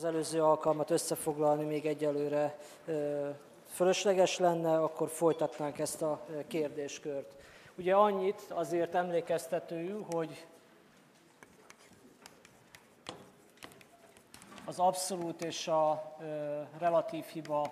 az előző alkalmat összefoglalni még egyelőre fölösleges lenne, akkor folytatnánk ezt a kérdéskört. Ugye annyit azért emlékeztetőül, hogy az abszolút és a relatív hiba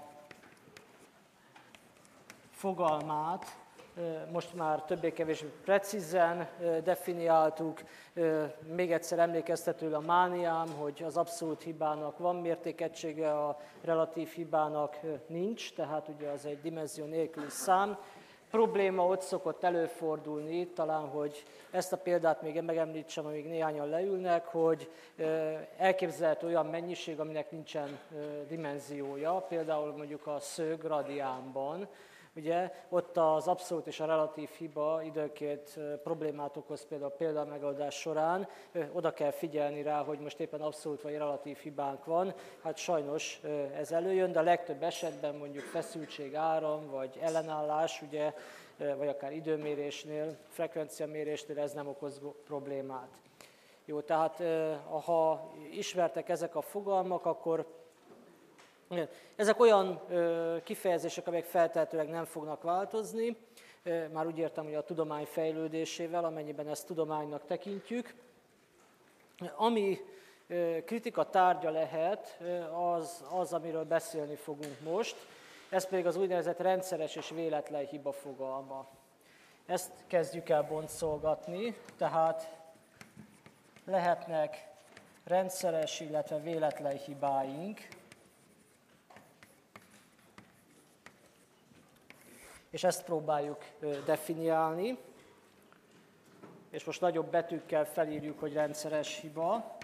fogalmát most már többé-kevésbé precízen definiáltuk. Még egyszer emlékeztetőül a mániám, hogy az abszolút hibának van mértékegysége, a relatív hibának nincs, tehát ugye az egy dimenzió nélküli szám. Probléma ott szokott előfordulni, talán, hogy ezt a példát még megemlítsem, amíg néhányan leülnek, hogy elképzelhető olyan mennyiség, aminek nincsen dimenziója, például mondjuk a szög radiánban. Ugye, ott az abszolút és a relatív hiba időnként problémát okoz például a példamegoldás során. Oda kell figyelni rá, hogy most éppen abszolút vagy relatív hibánk van. Hát sajnos ez előjön, de a legtöbb esetben mondjuk feszültség, áram vagy ellenállás, ugye, vagy akár időmérésnél, frekvenciamérésnél ez nem okoz problémát. Jó, tehát ha ismertek ezek a fogalmak, akkor ezek olyan kifejezések, amelyek feltehetőleg nem fognak változni, már úgy értem, hogy a tudomány fejlődésével, amennyiben ezt tudománynak tekintjük. Ami kritika tárgya lehet, az, amiről beszélni fogunk most, ez pedig az úgynevezett rendszeres és véletlen hiba fogalma. Ezt kezdjük el boncolgatni, tehát lehetnek rendszeres, illetve véletlen hibáink, és ezt próbáljuk definiálni, és most nagyobb betűkkel felírjuk, hogy rendszeres hiba.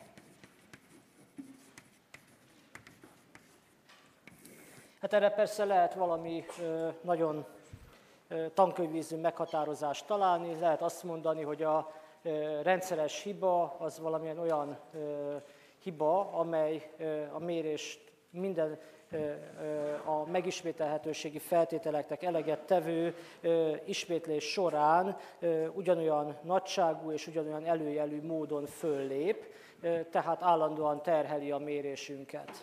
Hát erre persze lehet valami nagyon tankönyvízű meghatározást találni, lehet azt mondani, hogy a rendszeres hiba az valamilyen olyan hiba, amely a mérést minden a megismételhetőségi feltételeknek eleget tevő ismétlés során ugyanolyan nagyságú és ugyanolyan előjelű módon föllép, tehát állandóan terheli a mérésünket.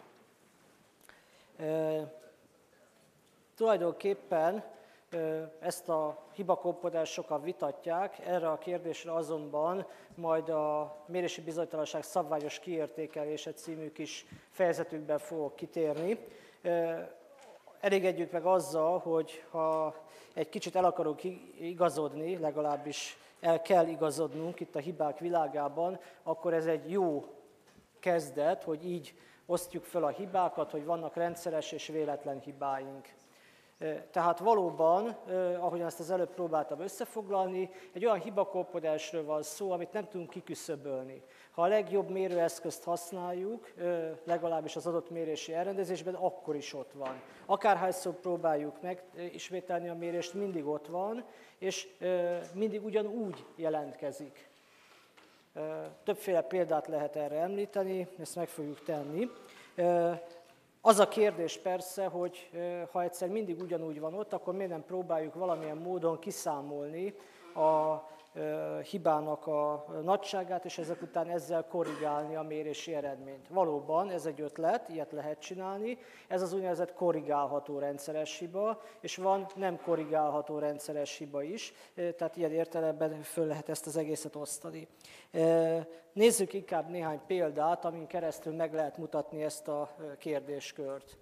Tulajdonképpen ezt a hibakomponens sokan vitatják, erre a kérdésre azonban majd a mérési bizonytalanság szabványos kiértékelése című kis fejezetükben fogok kitérni. Elégedjük meg azzal, hogy ha egy kicsit el akarunk igazodni, legalábbis el kell igazodnunk itt a hibák világában, akkor ez egy jó kezdet, hogy így osztjuk fel a hibákat, hogy vannak rendszeres és véletlen hibáink. Tehát valóban, ahogyan ezt az előbb próbáltam összefoglalni, egy olyan hibakomponensről van szó, amit nem tudunk kiküszöbölni. Ha a legjobb mérőeszközt használjuk, legalábbis az adott mérési elrendezésben, akkor is ott van. Akárhányszor próbáljuk megismételni a mérést, mindig ott van, és mindig ugyanúgy jelentkezik. Többféle példát lehet erre említeni, ezt meg fogjuk tenni. Az a kérdés persze, hogy ha egyszer mindig ugyanúgy van ott, akkor miért nem próbáljuk valamilyen módon kiszámolni a hibának a nagyságát, és ezek után ezzel korrigálni a mérési eredményt. Valóban ez egy ötlet, ilyet lehet csinálni, ez az úgynevezett korrigálható rendszeres hiba, és van nem korrigálható rendszeres hiba is, tehát ilyen értelemben föl lehet ezt az egészet osztani. Nézzük inkább néhány példát, amin keresztül meg lehet mutatni ezt a kérdéskört.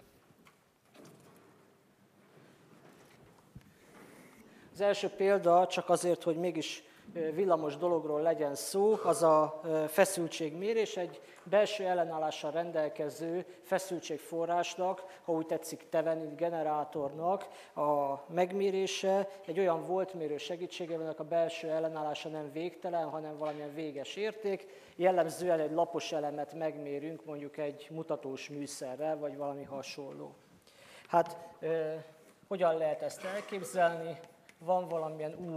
Az első példa, csak azért, hogy mégis villamos dologról legyen szó, az a feszültségmérés, egy belső ellenállással rendelkező feszültségforrásnak, ha úgy tetszik tevenit generátornak a megmérése, egy olyan voltmérő segítségével, a belső ellenállása nem végtelen, hanem valamilyen véges érték. Jellemzően egy lapos elemet megmérünk, mondjuk egy mutatós műszerrel, vagy valami hasonló. Hát hogyan lehet ezt elképzelni? Van valamilyen U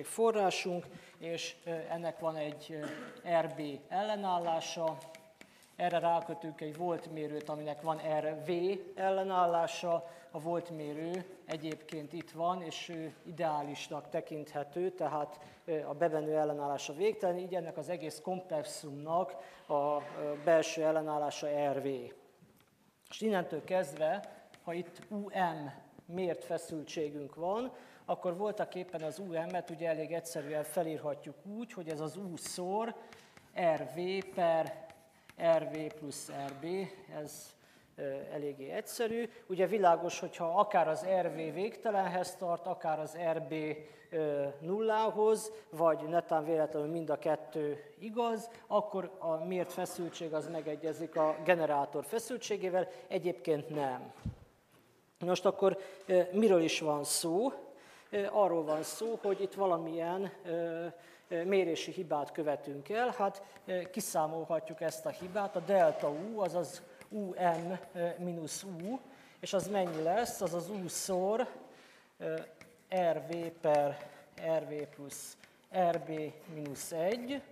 feszültségforrásunk, és ennek van egy RB ellenállása. erre rákötünk egy voltmérőt, aminek van RV ellenállása. A voltmérő egyébként itt van, és ő ideálisnak tekinthető, tehát a bebenő ellenállása végtelen, így ennek az egész komplexumnak a belső ellenállása RV. És innentől kezdve, ha itt UM mért feszültségünk van, akkor voltaképpen az UM-et ugye elég egyszerűen felírhatjuk úgy, hogy ez az U szor RV per RV plusz RB, ez eléggé egyszerű. Ugye világos, hogyha akár az RV végtelenhez tart, akár az RB nullához, vagy netán véletlenül mind a kettő igaz, akkor a mért feszültség az megegyezik a generátor feszültségével, egyébként nem. Most akkor miről is van szó? Arról van szó, hogy itt valamilyen mérési hibát követünk el. Hát kiszámolhatjuk ezt a hibát, a delta U, azaz UM mínusz U, és az mennyi lesz? Az az U szor RV per RV plusz RB mínusz 1,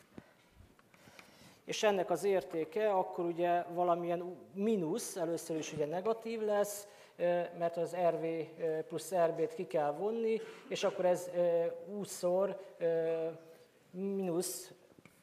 és ennek az értéke akkor ugye valamilyen mínusz, először is ugye negatív lesz, mert az RV plusz RB-t ki kell vonni, és akkor ez U-szor mínusz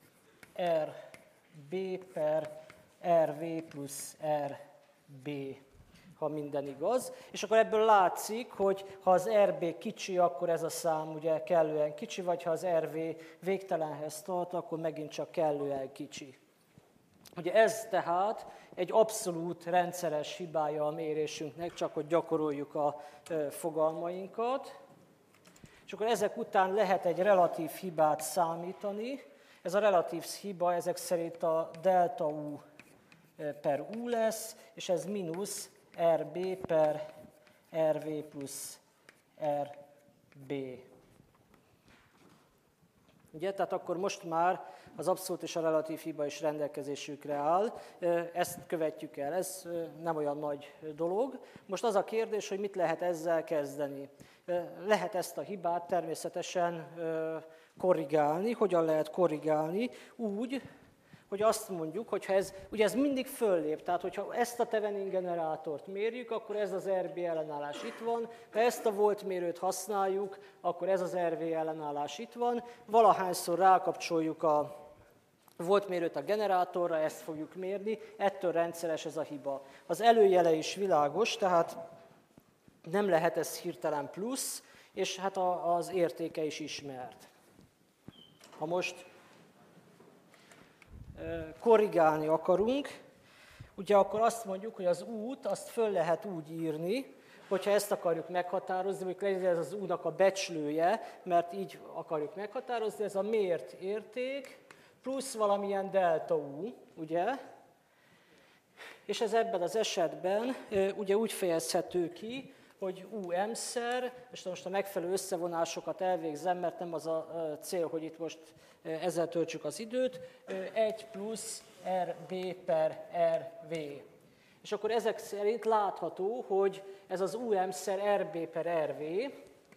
RB per RV plusz RB, ha minden igaz. És akkor ebből látszik, hogy ha az RB kicsi, akkor ez a szám ugye kellően kicsi, vagy ha az RV végtelenhez tart, akkor megint csak kellően kicsi. Ugye ez tehát egy abszolút rendszeres hibája a mérésünknek, csak hogy gyakoroljuk a fogalmainkat. És akkor ezek után lehet egy relatív hibát számítani. Ez a relatív hiba ezek szerint a delta U per U lesz, és ez mínusz RB per RV plusz RB. Ugye, tehát akkor most már az abszolút és a relatív hiba is rendelkezésükre áll. Ezt követjük el, ez nem olyan nagy dolog. Most az a kérdés, hogy mit lehet ezzel kezdeni. Lehet ezt a hibát természetesen korrigálni. Hogyan lehet korrigálni? Úgy, hogy azt mondjuk, hogy ugye ez mindig föllép, tehát hogyha ezt a Thevenin generátort mérjük, akkor ez az RB ellenállás itt van, ha ezt a voltmérőt használjuk, akkor ez az RV ellenállás itt van, valahányszor rákapcsoljuk a voltmérőt a generátorra, ezt fogjuk mérni, ettől rendszeres ez a hiba. Az előjele is világos, tehát nem lehet ez hirtelen plusz, és hát az értéke is ismert. Ha most korrigálni akarunk, ugye akkor azt mondjuk, hogy az út, azt föl lehet úgy írni, hogyha ezt akarjuk meghatározni, hogy legyen ez az U-nak a becslője, mert így akarjuk meghatározni, ez a mért érték, plusz valamilyen delta U, ugye? És ez ebben az esetben ugye úgy fejezhető ki, hogy UM-szer, és most a megfelelő összevonásokat elvégzem, mert nem az a cél, hogy itt most ezzel töltsük az időt, 1 plusz RB per RV. És akkor ezek szerint látható, hogy ez az UM-szer RB per RV,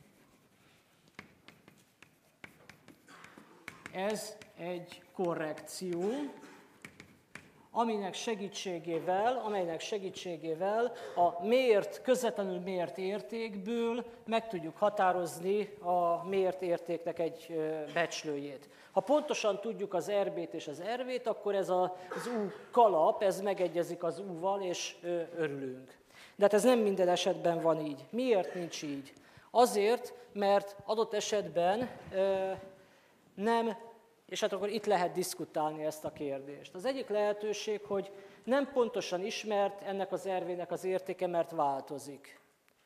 ez egy korrekció, amelynek segítségével a közvetlenül mért értékből meg tudjuk határozni a mért értéknek egy becslőjét. Ha pontosan tudjuk az RB-t és az RV-t, akkor ez az U kalap, ez megegyezik az U-val, és örülünk. De hát ez nem minden esetben van így. Miért nincs így? Azért, mert adott esetben nem. És hát akkor itt lehet diszkutálni ezt a kérdést. Az egyik lehetőség, hogy nem pontosan ismert ennek az RV-nek az értéke, mert változik.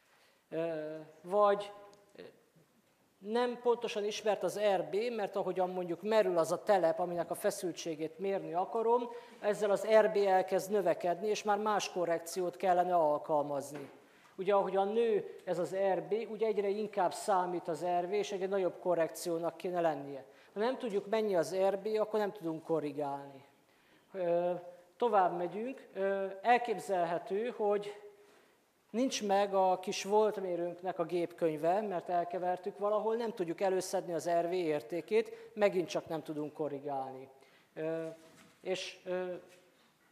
Vagy nem pontosan ismert az RB, mert ahogyan mondjuk merül az a telep, aminek a feszültségét mérni akarom, ezzel az RB elkezd növekedni, és már más korrekciót kellene alkalmazni. Ugye ahogyan nő ez az RB, ugye egyre inkább számít az RV, és egyre nagyobb korrekciónak kéne lennie. Ha nem tudjuk, mennyi az RB, akkor nem tudunk korrigálni. Tovább megyünk. Elképzelhető, hogy nincs meg a kis voltmérőnknek a gépkönyve, mert elkevertük valahol, nem tudjuk előszedni az RV értékét, megint csak nem tudunk korrigálni. És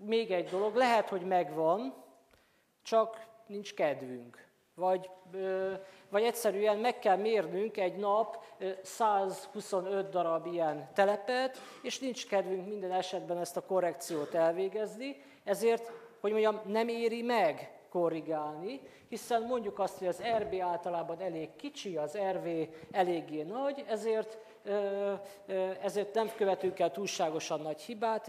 még egy dolog, lehet, hogy megvan, csak nincs kedvünk. Vagy egyszerűen meg kell mérnünk egy nap 125 darab ilyen telepet, és nincs kedvünk minden esetben ezt a korrekciót elvégezni, ezért, hogy mondjam, nem éri meg korrigálni, hiszen mondjuk azt, hogy az RB általában elég kicsi, az RV eléggé nagy, ezért nem követünk el túlságosan nagy hibát,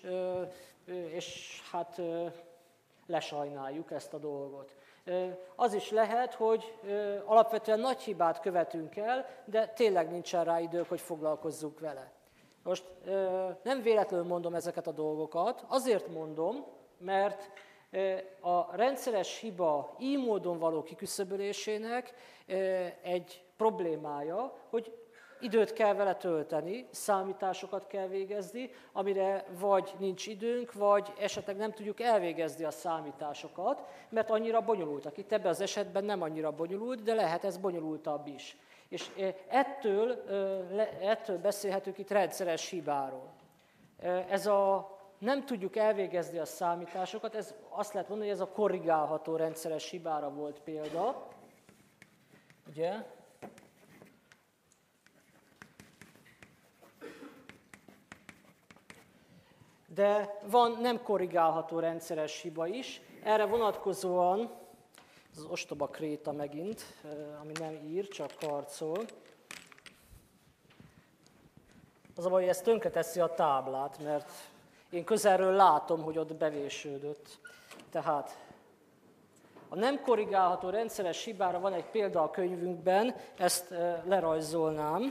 és hát lesajnáljuk ezt a dolgot. Az is lehet, hogy alapvetően nagy hibát követünk el, de tényleg nincsen rá idők, hogy foglalkozzunk vele. Most nem véletlenül mondom ezeket a dolgokat, azért mondom, mert a rendszeres hiba így módon való kiküszöbölésének egy problémája, hogy időt kell vele tölteni, számításokat kell végezni, amire vagy nincs időnk, vagy esetleg nem tudjuk elvégezni a számításokat, mert annyira bonyolultak. Itt ebben az esetben nem annyira bonyolult, de lehet ez bonyolultabb is. És ettől beszélhetünk itt rendszeres hibáról. Nem tudjuk elvégezni a számításokat, ez azt lehet mondani, hogy ez a korrigálható rendszeres hibára volt példa. Ugye? De van nem korrigálható rendszeres hiba is. Erre vonatkozóan, ez az ostoba kréta megint, ami nem ír, csak karcol. Az a baj, hogy ez tönkreteszi a táblát, mert én közelről látom, hogy ott bevésődött. Tehát a nem korrigálható rendszeres hibára van egy példa a könyvünkben, ezt lerajzolnám.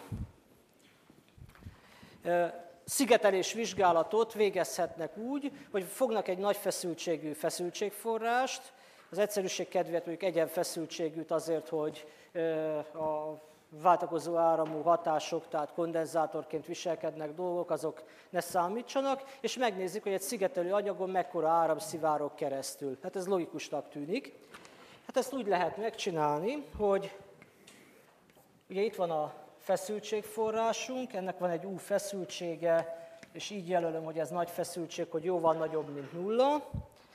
Szigetelés vizsgálatot végezhetnek úgy, hogy fognak egy nagy feszültségű feszültségforrást, az egyszerűség kedvéért mondjuk egyenfeszültségűt azért, hogy a váltakozó áramú hatások, tehát kondenzátorként viselkednek dolgok, azok ne számítsanak, és megnézik, hogy egy szigetelő anyagon mekkora áram szivárog keresztül. Hát ez logikusnak tűnik. Hát ezt úgy lehet megcsinálni, hogy ugye itt van a feszültségforrásunk, ennek van egy U feszültsége, és így jelölöm, hogy ez nagy feszültség, hogy jóval nagyobb, mint nulla.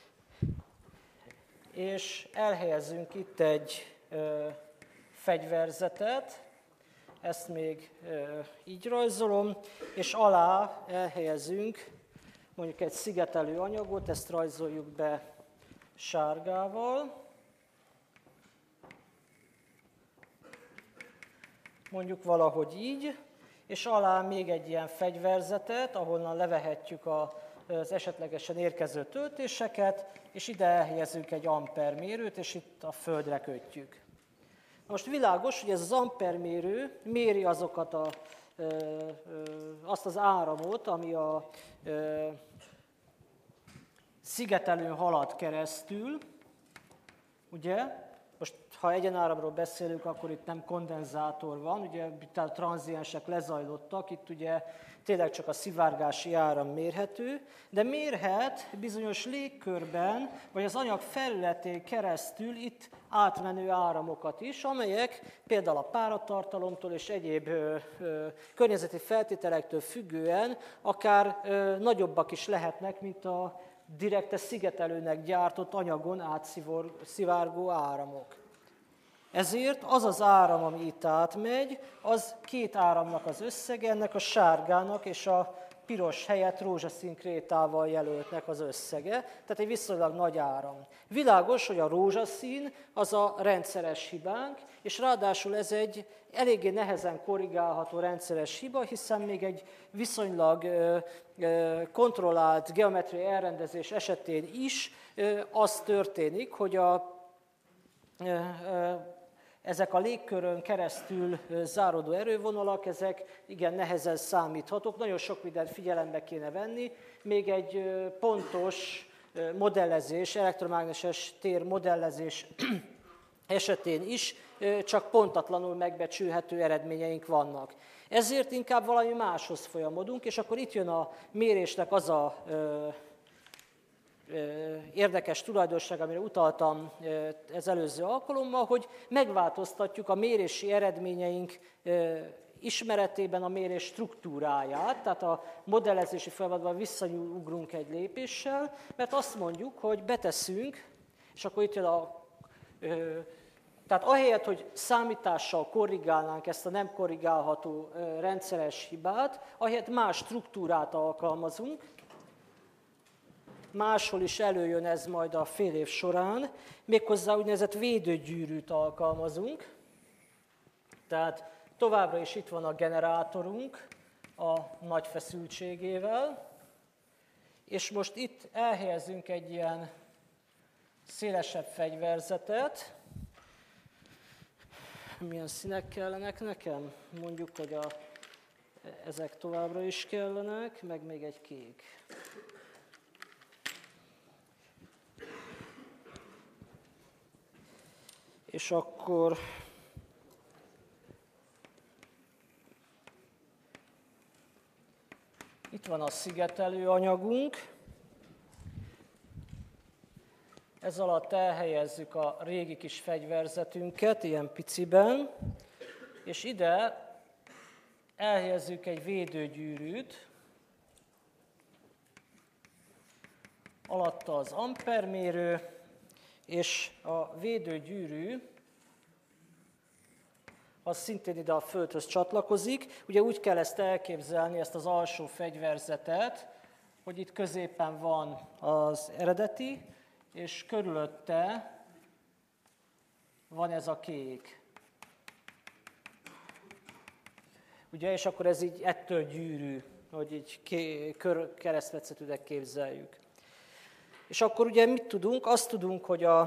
És elhelyezünk itt egy fegyverzetet, ezt még így rajzolom, és alá elhelyezünk mondjuk egy szigetelő anyagot, ezt rajzoljuk be sárgával. Mondjuk valahogy így, és alá még egy ilyen fegyverzetet, ahonnan levehetjük az esetlegesen érkező töltéseket, és ide elhelyezünk egy ampermérőt, és itt a földre kötjük. Most világos, hogy ez az ampermérő méri azt az áramot, ami a szigetelőn halad keresztül, ugye? Most, ha egyenáramról beszélünk, akkor itt nem kondenzátor van, ugye itt a tranziensek lezajlottak, itt ugye tényleg csak a szivárgási áram mérhető, de mérhet bizonyos légkörben, vagy az anyag felületén keresztül itt átmenő áramokat is, amelyek például a páratartalomtól és egyéb környezeti feltételektől függően akár nagyobbak is lehetnek, mint a direkte szigetelőnek gyártott anyagon átszivárgó áramok. Ezért az az áram, ami itt átmegy, az két áramnak az összege, ennek a sárgának és a piros helyett rózsaszín krétával jelöltnek az összege, tehát egy viszonylag nagy áram. Világos, hogy a rózsaszín az a rendszeres hibánk, és ráadásul ez egy eléggé nehezen korrigálható rendszeres hiba, hiszen még egy viszonylag kontrollált geometriai elrendezés esetén is az történik, hogy ezek a légkörön keresztül záródó erővonalak, ezek igen nehezen számíthatók, nagyon sok mindent figyelembe kéne venni, még egy pontos modellezés, elektromágneses tér modellezés esetén is csak pontatlanul megbecsülhető eredményeink vannak. Ezért inkább valami máshoz folyamodunk, és akkor itt jön a mérésnek az a érdekes tulajdonság, amire utaltam az előző alkalommal, hogy megváltoztatjuk a mérési eredményeink ismeretében a mérés struktúráját, tehát a modellezési folyamatban visszaugrunk egy lépéssel, mert azt mondjuk, hogy beteszünk, és akkor itt jön tehát ahelyett, hogy számítással korrigálnánk ezt a nem korrigálható rendszeres hibát, ahelyett más struktúrát alkalmazunk, máshol is előjön ez majd a fél év során, méghozzá úgynevezett védőgyűrűt alkalmazunk. Tehát továbbra is itt van a generátorunk a nagy feszültségével, és most itt elhelyezünk egy ilyen szélesebb fegyverzetet. Milyen színek kellenek nekem? Mondjuk, hogy ezek továbbra is kellenek, meg még egy kék. És akkor itt van a szigetelő anyagunk. Ez alatt elhelyezzük a régi kis fegyverzetünket, ilyen piciben, és ide elhelyezzük egy védőgyűrűt, alatta az ampermérő, és a védőgyűrű az szintén ide a földhöz csatlakozik. Ugye úgy kell ezt elképzelni, ezt az alsó fegyverzetet, hogy itt középen van az eredeti, és körülötte van ez a kék. Ugye, és akkor ez így ettől gyűrű, hogy így keresztmetszetűnek képzeljük. És akkor ugye mit tudunk? Azt tudunk, hogy a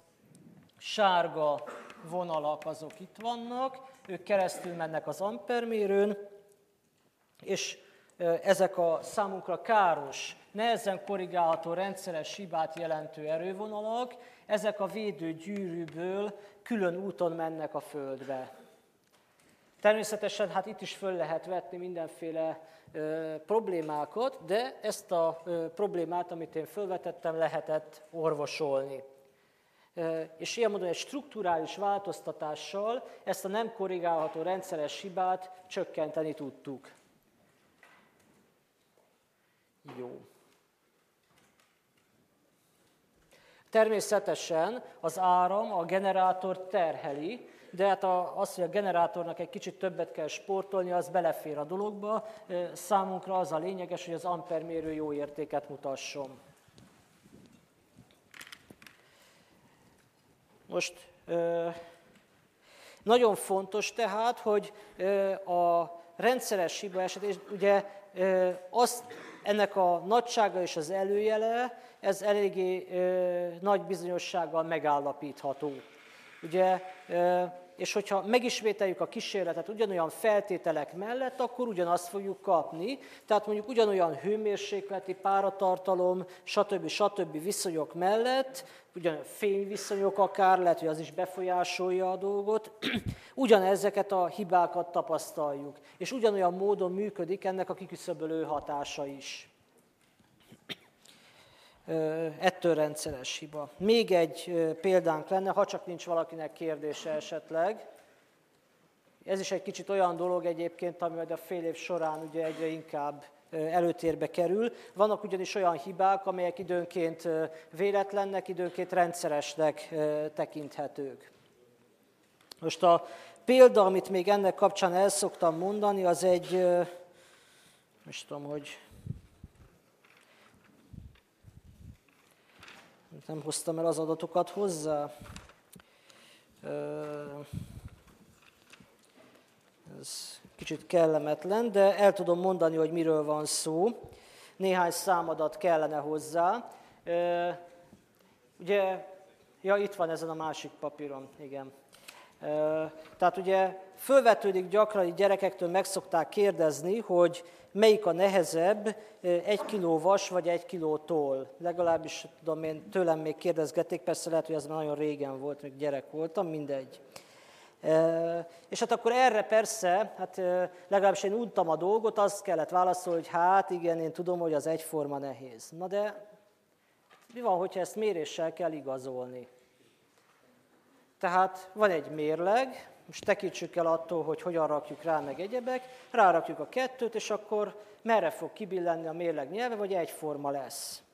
sárga vonalak azok itt vannak, ők keresztül mennek az ampermérőn, és ezek a számunkra káros, nehezen korrigálható rendszeres hibát jelentő erővonalak, ezek a védőgyűrűből külön úton mennek a földbe. Természetesen hát itt is föl lehet vetni mindenféle problémákat, de ezt a problémát, amit én fölvetettem, lehetett orvosolni. És ilyen módon egy strukturális változtatással ezt a nem korrigálható rendszeres hibát csökkenteni tudtuk. Jó. Természetesen az áram a generátort terheli, de hát az, hogy a generátornak egy kicsit többet kell sportolni, az belefér a dologba. Számunkra az a lényeges, hogy az ampermérő jó értéket mutasson. Most nagyon fontos tehát, hogy a rendszeres hiba esetén, ugye ennek a nagysága és az előjele, ez eléggé nagy bizonyossággal megállapítható. Ugye, és hogyha megismételjük a kísérletet ugyanolyan feltételek mellett, akkor ugyanazt fogjuk kapni. Tehát mondjuk ugyanolyan hőmérsékleti, páratartalom, stb. Viszonyok mellett, ugyan fényviszonyok akár, lehet, hogy az is befolyásolja a dolgot, ugyanezeket a hibákat tapasztaljuk. És ugyanolyan módon működik ennek a kiküszöbölő hatása is. Ettől rendszeres hiba. Még egy példánk lenne, ha csak nincs valakinek kérdése esetleg. Ez is egy kicsit olyan dolog egyébként, ami majd a fél év során ugye egyre inkább előtérbe kerül. Vannak ugyanis olyan hibák, amelyek időnként véletlennek, időnként rendszeresnek tekinthetők. Most a példa, amit még ennek kapcsán el szoktam mondani, az egy, most tudom, hogy nem hoztam el az adatokat hozzá. Ez kicsit kellemetlen, de el tudom mondani, hogy miről van szó. Néhány számadat kellene hozzá. Ugye, ja, itt van ezen a másik papíron, igen. Tehát ugye fölvetődik gyakran, hogy gyerekektől meg szokták kérdezni, hogy melyik a nehezebb, 1 kiló vas vagy 1 kiló toll. Legalábbis tudom én, tőlem még kérdezgették, persze lehet, hogy ez már nagyon régen volt, még gyerek voltam, mindegy. És hát akkor erre persze, hát legalábbis én untam a dolgot, azt kellett válaszolni, hogy hát igen, én tudom, hogy az egyforma nehéz. Na de mi van, hogyha ezt méréssel kell igazolni? Tehát van egy mérleg, most tekítsük el attól, hogy hogyan rakjuk rá, meg egyebek, rárakjuk a 2-t, és akkor merre fog kibillenni a mérleg nyelve, vagy egyforma lesz.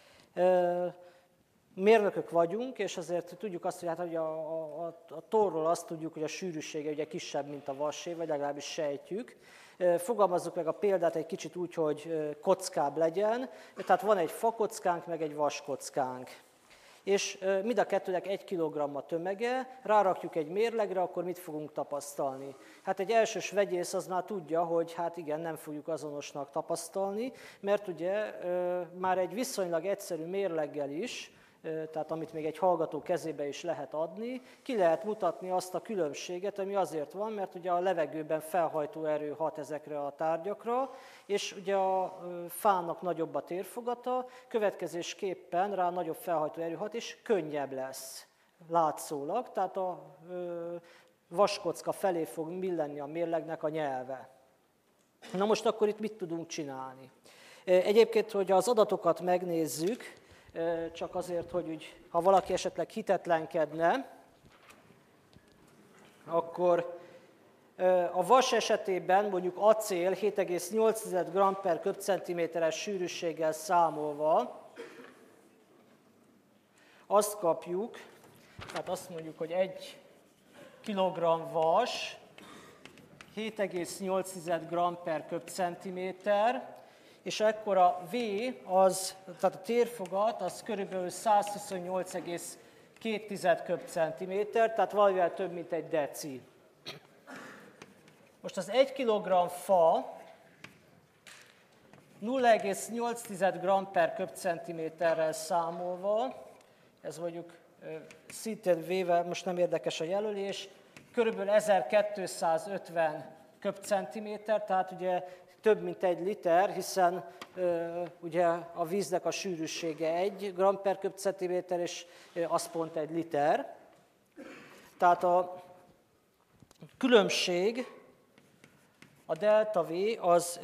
Mérnökök vagyunk, és azért tudjuk azt, hogy hát, a torról azt tudjuk, hogy a sűrűsége ugye kisebb, mint a vasé, vagy legalábbis sejtjük. Fogalmazzuk meg a példát egy kicsit úgy, hogy kockább legyen. Tehát van egy fakockánk, meg egy vaskockánk. És mind a kettőnek 1 kg a tömege, rárakjuk egy mérlegre, akkor mit fogunk tapasztalni? Hát egy elsős vegyész az már tudja, hogy hát igen, nem fogjuk azonosnak tapasztalni, mert ugye már egy viszonylag egyszerű mérleggel is, tehát amit még egy hallgató kezébe is lehet adni, ki lehet mutatni azt a különbséget, ami azért van, mert ugye a levegőben felhajtó erő hat ezekre a tárgyakra, és ugye a fának nagyobb a térfogata, következésképpen rá nagyobb felhajtó erő hat, és könnyebb lesz látszólag, tehát a vaskocka felé fog billenni a mérlegnek a nyelve. Na most akkor itt mit tudunk csinálni? Egyébként, hogy az adatokat megnézzük, csak azért, hogy úgy, ha valaki esetleg hitetlenkedne, akkor a vas esetében mondjuk acél 7,8 g per köbcentiméteres sűrűséggel számolva azt kapjuk, tehát azt mondjuk, hogy 1 kg vas 7,8 g per köbcentiméter, és ekkor a V, tehát a térfogat, az körülbelül 128,2 köbcentiméter, tehát valamivel több, mint egy deci. Most az 1 kg fa 0,8 g per köbcentiméterrel számolva, ez mondjuk szintén V-vel, most nem érdekes a jelölés, körülbelül 1250 köbcentiméter, tehát ugye több mint 1 liter, hiszen ugye a víznek a sűrűsége 1 g per köbcentiméter, és az pont 1 liter. Tehát a különbség, a delta V az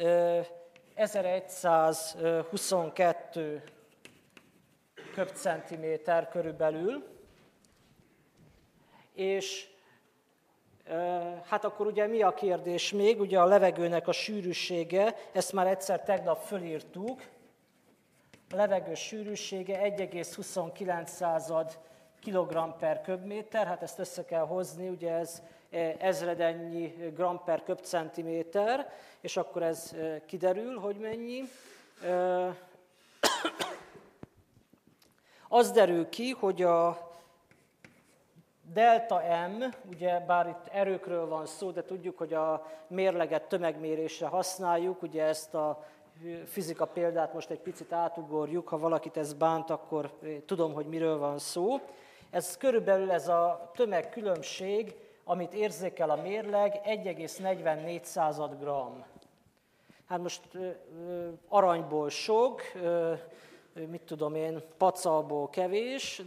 1122 köbcentiméter körülbelül, és hát akkor ugye mi a kérdés még? Ugye a levegőnek a sűrűsége, ezt már egyszer tegnap fölírtuk, a levegő sűrűsége 1,29 kg per köbméter, hát ezt össze kell hozni, ugye ez ezredennyi gram per köbcentiméter, és akkor ez kiderül, hogy mennyi. Az derül ki, hogy a delta M, ugye bár itt erőkről van szó, de tudjuk, hogy a mérleget tömegmérésre használjuk, ugye ezt a fizika példát most egy picit átugorjuk, ha valakit ez bánt, akkor tudom, hogy miről van szó. Ez körülbelül ez a tömegkülönbség, amit érzékel a mérleg, 1,44 g. Hát most aranyból sok, mit tudom én, pacalból kevés,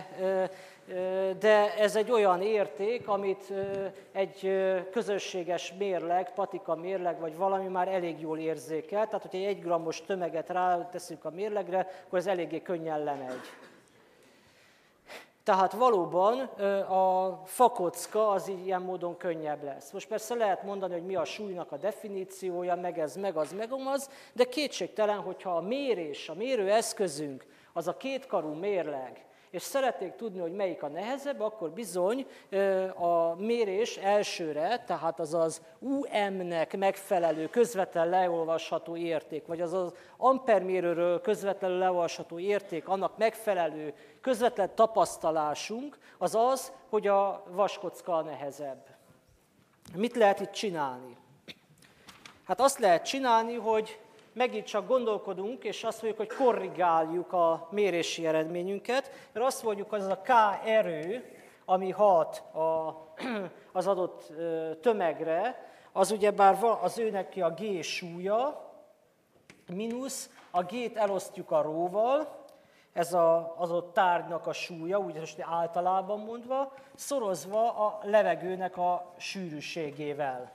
de ez egy olyan érték, amit egy közösséges mérleg, patika mérleg, vagy valami már elég jól érzékel. Tehát, hogyha egy 1 g-os tömeget ráteszünk a mérlegre, akkor ez eléggé könnyen lemegy. Tehát valóban a fakocka az ilyen módon könnyebb lesz. Most persze lehet mondani, hogy mi a súlynak a definíciója, meg ez, meg az, de kétségtelen, hogyha a mérés, a mérőeszközünk az a kétkarú mérleg, és szeretnék tudni, hogy melyik a nehezebb, akkor bizony a mérés elsőre, tehát az az UM-nek megfelelő közvetlen leolvasható érték, vagy az az ampermérőről közvetlenül leolvasható érték, annak megfelelő közvetlen tapasztalásunk, az az, hogy a vaskocka a nehezebb. Mit lehet itt csinálni? Hát azt lehet csinálni, hogy megint csak gondolkodunk, és azt mondjuk, hogy korrigáljuk a mérési eredményünket, mert azt mondjuk, hogy az a K erő, ami hat az adott tömegre, az ugyebár az őnek a G súlya, mínusz a G-t elosztjuk a róval, ez az ott tárgynak a súlya, úgy általában mondva, szorozva a levegőnek a sűrűségével.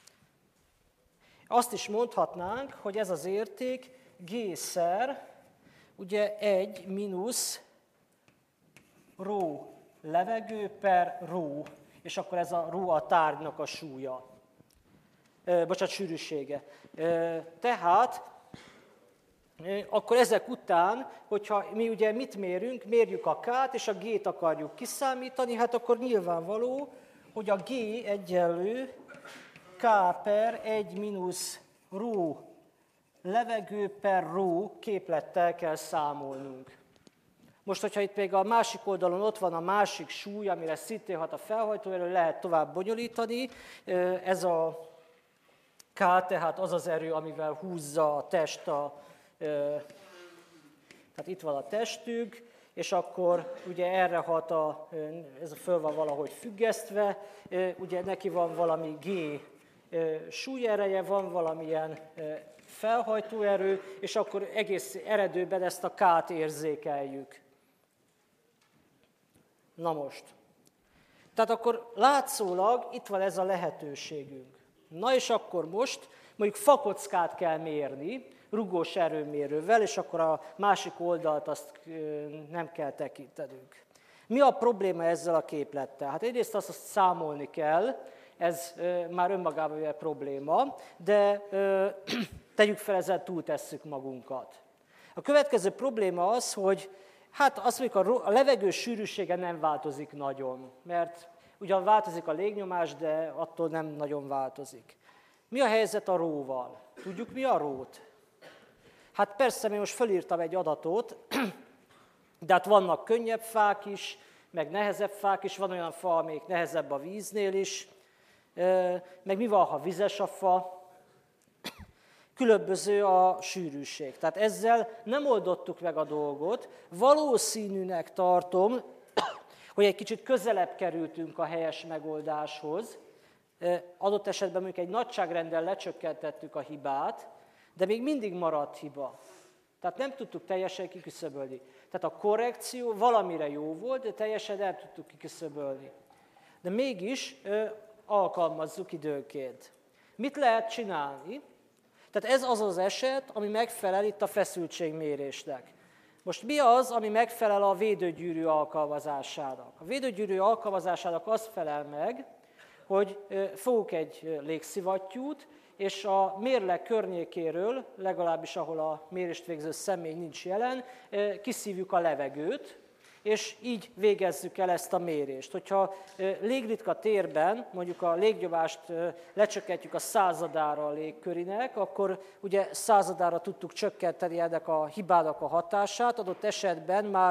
Azt is mondhatnánk, hogy ez az érték G-szer, ugye 1 mínusz rho levegő per rho. és akkor ez a rho a tárgynak a súlya. Sűrűsége. Tehát akkor ezek után, hogyha mi ugye mit mérünk, mérjük a K-t és a G-t akarjuk kiszámítani, hát akkor nyilvánvaló, hogy a G egyenlő K per 1 mínusz rho levegő per rho képlettel kell számolnunk. Most, hogyha itt még a másik oldalon ott van a másik súly, amire szintén hat a felhajtóerő, lehet tovább bonyolítani. Ez a K, tehát az az erő, amivel húzza a test, tehát itt van a testünk, és akkor ugye erre hat, ez a föl van valahogy függesztve, ugye neki van valami G súlyereje, van valamilyen felhajtóerő, és akkor egész eredőben ezt a K-t érzékeljük. Na most. Tehát akkor látszólag itt van ez a lehetőségünk. Na és akkor most mondjuk fakockát kell mérni, rugós erőmérővel, és akkor a másik oldalt azt nem kell tekintenünk. Mi a probléma ezzel a képlettel? Hát egyrészt azt számolni kell, ez már önmagában egy probléma, de tegyük fel, ezzel túltesszük magunkat. A következő probléma az, hogy hát azt mondjuk a levegő sűrűsége nem változik nagyon, mert ugyan változik a légnyomás, de attól nem nagyon változik. Mi a helyzet a róval? Tudjuk, mi a rót? Hát persze, én most fölírtam egy adatot, de hát vannak könnyebb fák is, meg nehezebb fák is, van olyan fa, amelyik nehezebb a víznél is, meg mi van, ha vizes a fa? Különböző a sűrűség. Tehát ezzel nem oldottuk meg a dolgot. Valószínűnek tartom, hogy egy kicsit közelebb kerültünk a helyes megoldáshoz. Adott esetben mondjuk egy nagyságrenddel lecsökkentettük a hibát, de még mindig maradt hiba. Tehát nem tudtuk teljesen kiküszöbölni. Tehát a korrekció valamire jó volt, de teljesen nem tudtuk kiküszöbölni. De mégis alkalmazzuk időnként. Mit lehet csinálni? Tehát ez az az eset, ami megfelel itt a feszültségmérésnek. Most mi az, ami megfelel a védőgyűrű alkalmazásának? A védőgyűrű alkalmazásának az felel meg, hogy fogunk egy légszivattyút, és a mérleg környékéről, legalábbis ahol a mérést végző személy nincs jelen, kiszívjuk a levegőt, és így végezzük el ezt a mérést. Hogyha légritka térben, mondjuk a légnyomást lecsökkentjük a századára a légkörinek, akkor ugye századára tudtuk csökkenteni ennek a hibának a hatását, adott esetben már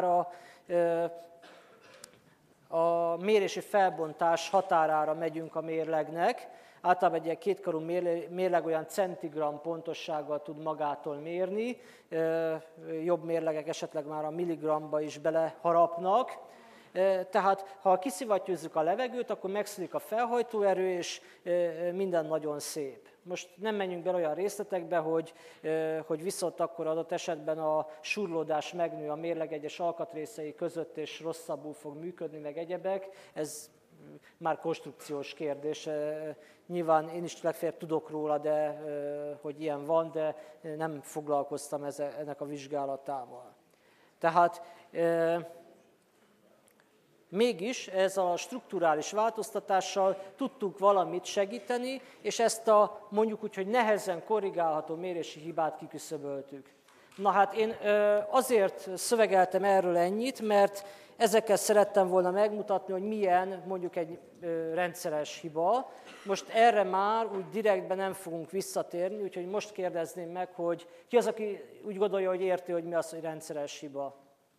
a mérési felbontás határára megyünk a mérlegnek. Általában egy ilyen kétkarú mérleg olyan centigram pontossággal tud magától mérni, jobb mérlegek esetleg már a milligramba is beleharapnak. Tehát ha kiszivattyúzzuk a levegőt, akkor megszűnik a felhajtóerő, és minden nagyon szép. Most nem menjünk bele olyan részletekbe, hogy viszont akkor adott esetben a surlódás megnő a mérleg egyes alkatrészei között, és rosszabbul fog működni, meg egyebek. Ez már konstrukciós kérdés. Nyilván én is legfeljebb tudok róla, de hogy ilyen van, de nem foglalkoztam ennek a vizsgálatával. Tehát mégis ezzel a strukturális változtatással tudtunk valamit segíteni, és ezt a mondjuk úgy, hogy nehezen korrigálható mérési hibát kiküszöböltük. Na hát én azért szövegeltem erről ennyit, mert ezekkel szerettem volna megmutatni, hogy milyen mondjuk egy rendszeres hiba. Most erre már úgy direktben nem fogunk visszatérni, úgyhogy most kérdezném meg, hogy ki az, aki úgy gondolja, hogy érti, hogy mi az, hogy rendszeres hiba.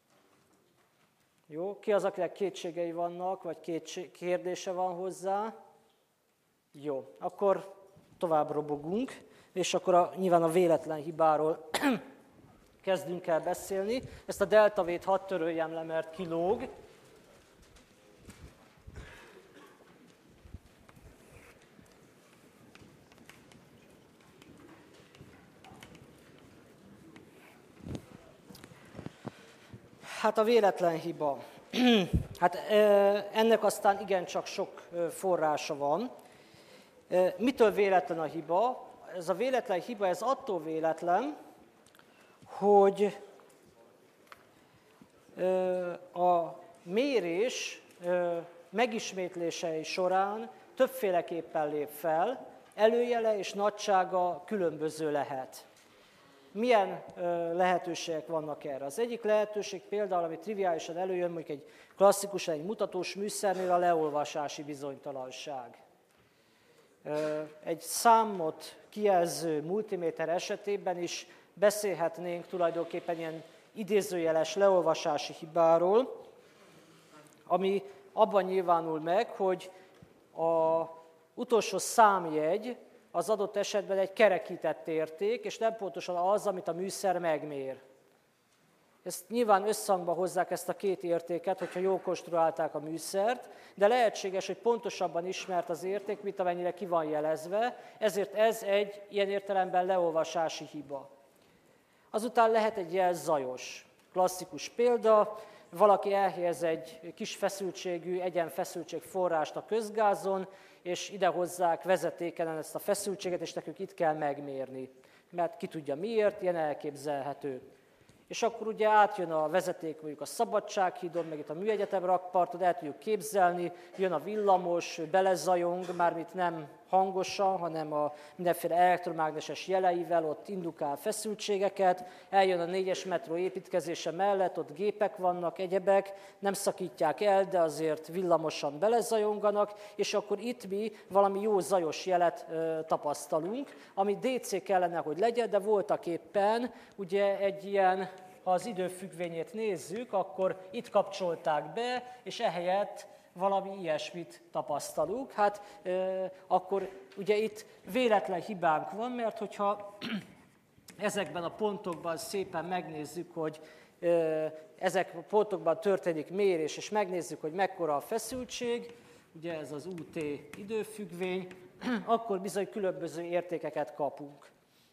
Jó, ki az, akinek kétségei vannak, vagy kérdése van hozzá? Jó, akkor tovább robogunk, és akkor nyilván a véletlen hibáról kezdünk el beszélni. Ezt a delta V-t hadd töröljem le, mert kilóg. Hát a véletlen hiba. Hát ennek aztán igencsak sok forrása van. Mitől véletlen a hiba? Ez a véletlen hiba, ez attól véletlen, hogy a mérés megismétlései során többféleképpen lép fel, előjele és nagysága különböző lehet. Milyen lehetőségek vannak erre? Az egyik lehetőség például, ami triviálisan előjön, mondjuk egy klasszikusan egy mutatós műszernél a leolvasási bizonytalanság. Egy számot kijelző multiméter esetében is beszélhetnénk tulajdonképpen ilyen idézőjeles leolvasási hibáról, ami abban nyilvánul meg, hogy az utolsó számjegy az adott esetben egy kerekített érték, és nem pontosan az, amit a műszer megmér. Ezt nyilván összhangba hozzák ezt a két értéket, hogyha jól konstruálták a műszert, de lehetséges, hogy pontosabban ismert az érték, mint amennyire ki van jelezve, ezért ez egy ilyen értelemben leolvasási hiba. Azután lehet egy jel zajos. Klasszikus példa, valaki elhelyez egy kis feszültségű, egyenfeszültség forrást a közgázon, és idehozzák vezetéken ezt a feszültséget, és nekünk itt kell megmérni. Mert ki tudja miért, ilyen elképzelhető. És akkor ugye átjön a vezeték mondjuk a Szabadsághídon, meg itt a Műegyetem rakparton, el tudjuk képzelni, jön a villamos, belezajong, mármint nem hangosan, hanem a mindenféle elektromágneses jeleivel, ott indukál feszültségeket, eljön a 4-es metró építkezése mellett, ott gépek vannak, egyebek, nem szakítják el, de azért villamosan belezajonganak, és akkor itt mi valami jó zajos jelet tapasztalunk, ami DC kellene, hogy legyen, de voltak éppen ugye egy ilyen, ha az időfüggvényét nézzük, akkor itt kapcsolták be, és ehelyett valami ilyesmit tapasztalunk. Hát akkor ugye itt véletlen hibánk van, mert hogyha ezekben a pontokban szépen megnézzük, hogy ezek a pontokban történik mérés, és megnézzük, hogy mekkora a feszültség, ugye ez az UT időfüggvény, akkor bizony különböző értékeket kapunk.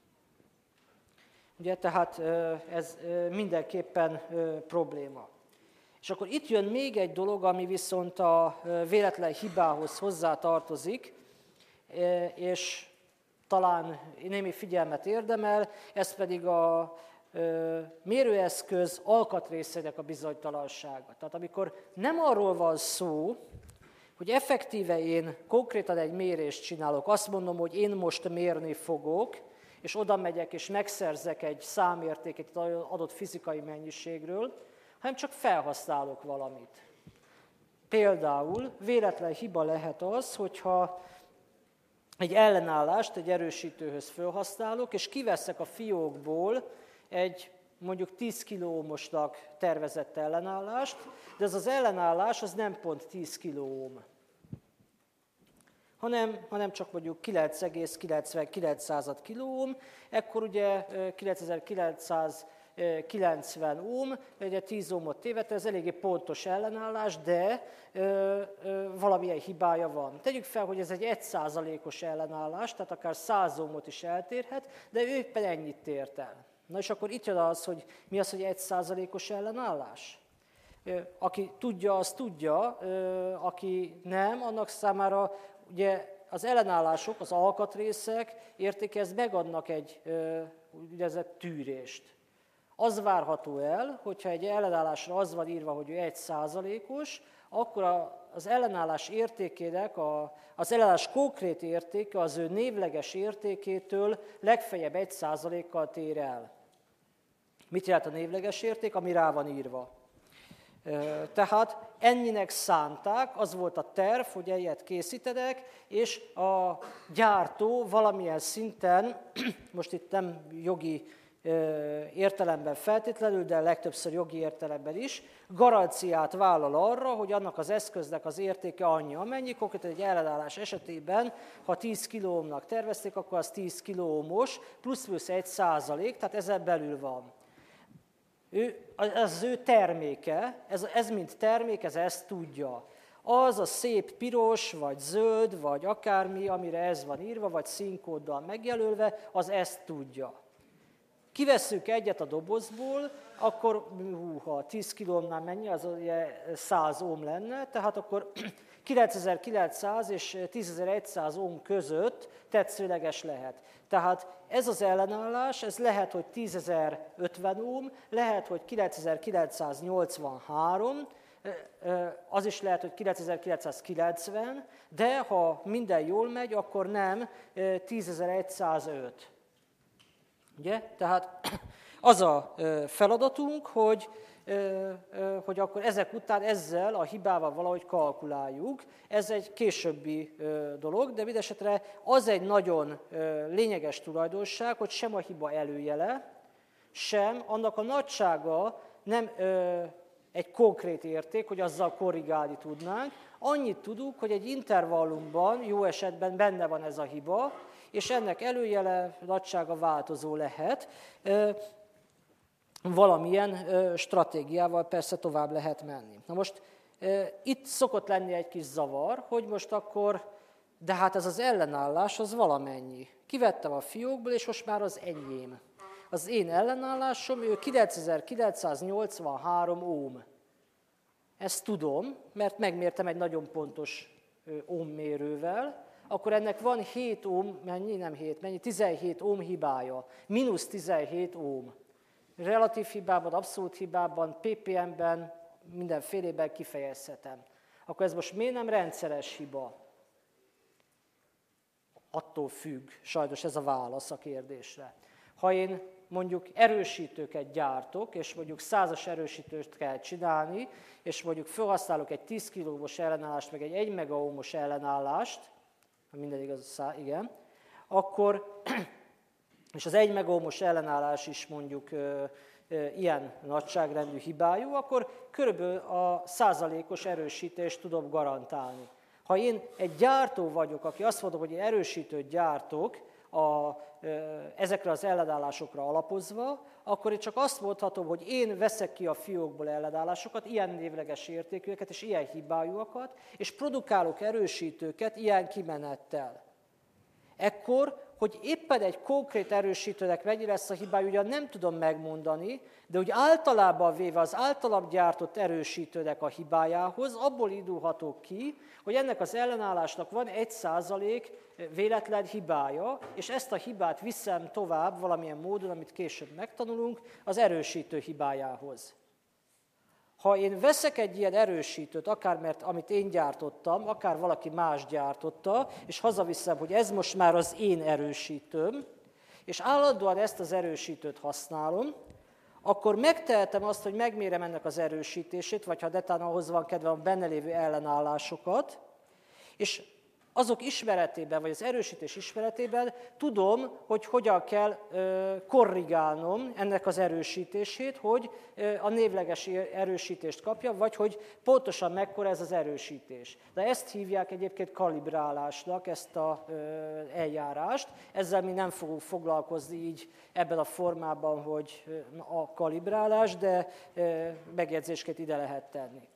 Ugye, tehát ez mindenképpen probléma. És akkor itt jön még egy dolog, ami viszont a véletlen hibához hozzátartozik, és talán némi figyelmet érdemel, ez pedig a mérőeszköz alkatrészének a bizonytalansága. Tehát amikor nem arról van szó, hogy effektíve én konkrétan egy mérést csinálok, azt mondom, hogy én most mérni fogok, és oda megyek és megszerzek egy számértéket egy adott fizikai mennyiségről, hanem csak felhasználok valamit. Például véletlen hiba lehet az, hogyha egy ellenállást egy erősítőhöz felhasználok, és kiveszek a fiókból egy mondjuk 10 kilómosnak tervezett ellenállást, de ez az ellenállás az nem pont 10 kilóm, hanem csak mondjuk 9,99 kilóm, ekkor ugye 9990 ohm, ugye 10 ohmot tévedt, ez eléggé pontos ellenállás, de valamilyen hibája van. Tegyük fel, hogy ez egy 1%-os ellenállás, tehát akár 100 ohmot is eltérhet, de ő éppen ennyit ért el. Na és akkor itt jön az, hogy mi az, hogy 1%-os ellenállás? Aki tudja, az tudja, aki nem, annak számára ugye az ellenállások, az alkatrészek értékhez megadnak egy úgynevezett tűrést. Az várható el, hogyha egy ellenállásra az van írva, hogy ő 1%-os, akkor az ellenállás értékének, az ellenállás konkrét értéke az ő névleges értékétől legfeljebb 1%-kal tér el. Mit jelent a névleges érték? Ami rá van írva. Tehát ennyinek szánták, az volt a terv, hogy ilyet készítenek, és a gyártó valamilyen szinten, most itt nem jogi értelemben feltétlenül, de legtöbbször jogi értelemben is, garanciát vállal arra, hogy annak az eszköznek az értéke annyi, amennyi. Konkrétan egy ellenállás esetében, ha 10 kilómnak tervezték, akkor az 10 kilómos, plusz-plusz 1%, tehát ezen belül van. Ez az ő terméke, ez mint termék, ez ezt tudja. Az a szép piros, vagy zöld, vagy akármi, amire ez van írva, vagy színkóddal megjelölve, az ezt tudja. Kivesszük egyet a dobozból, akkor ha 10 kilómnál mennyi, az ugye 100 ohm lenne, tehát akkor 9900 és 10100 ohm között tetszőleges lehet. Tehát ez az ellenállás, ez lehet, hogy 10.050 ohm, lehet, hogy 9983, az is lehet, hogy 9990, de ha minden jól megy, akkor nem 10.105. Ugye? Tehát az a feladatunk, hogy akkor ezek után ezzel a hibával valahogy kalkuláljuk. Ez egy későbbi dolog, de mindesetre az egy nagyon lényeges tulajdonság, hogy sem a hiba előjele, sem annak a nagysága nem egy konkrét érték, hogy azzal korrigálni tudnánk. Annyit tudunk, hogy egy intervallumban jó esetben benne van ez a hiba, és ennek előjele, nagysága változó lehet. Valamilyen stratégiával persze tovább lehet menni. Na most itt szokott lenni egy kis zavar, hogy most akkor, de hát ez az ellenállás az valamennyi. Kivettem a fiókból, és most már az enyém. Az én ellenállásom, ő 9983 ohm. Ezt tudom, mert megmértem egy nagyon pontos ohmmérővel, akkor ennek van 7 ohm, nem 7, 17 ohm hibája, mínusz 17 ohm. Relatív hibában, abszolút hibában, ppm-ben, mindenfélében kifejezhetem. Akkor ez most miért nem rendszeres hiba? Attól függ, sajnos ez a válasz a kérdésre. Ha én mondjuk erősítőket gyártok, és mondjuk 100-as erősítőt kell csinálni, és mondjuk felhasználok egy 10 kΩ-os ellenállást, meg egy 1 megaohmos ellenállást, minden igaz, igen, akkor, és az 1 megaohmos ellenállás is mondjuk ilyen nagyságrendű hibájú, akkor körülbelül a százalékos erősítést tudom garantálni. Ha én egy gyártó vagyok, aki azt mondom, hogy én erősítőt gyártok, ezekre az ellenállásokra alapozva, akkor én csak azt mondhatom, hogy én veszek ki a fiókból ellenállásokat, ilyen névleges értékűeket és ilyen hibájúakat, és produkálok erősítőket ilyen kimenettel. Ekkor, hogy éppen egy konkrét erősítőnek mennyi lesz a hibája, ugyan nem tudom megmondani, de úgy általában véve az általam gyártott erősítőnek a hibájához, abból indulhatok ki, hogy ennek az ellenállásnak van 1% véletlen hibája, és ezt a hibát viszem tovább valamilyen módon, amit később megtanulunk, az erősítő hibájához. Ha én veszek egy ilyen erősítőt, akár mert amit én gyártottam, akár valaki más gyártotta, és hazaviszem, hogy ez most már az én erősítőm, és állandóan ezt az erősítőt használom, akkor megtehetem azt, hogy megmérem ennek az erősítését, vagy ha netán ahhoz van kedvem, a benne lévő ellenállásokat, és azok ismeretében, vagy az erősítés ismeretében tudom, hogy hogyan kell korrigálnom ennek az erősítését, hogy a névleges erősítést kapja, vagy hogy pontosan mekkora ez az erősítés. De ezt hívják egyébként kalibrálásnak, ezt az eljárást. Ezzel mi nem fogunk foglalkozni így ebben a formában, hogy a kalibrálás, de megjegyzésként ide lehet tenni.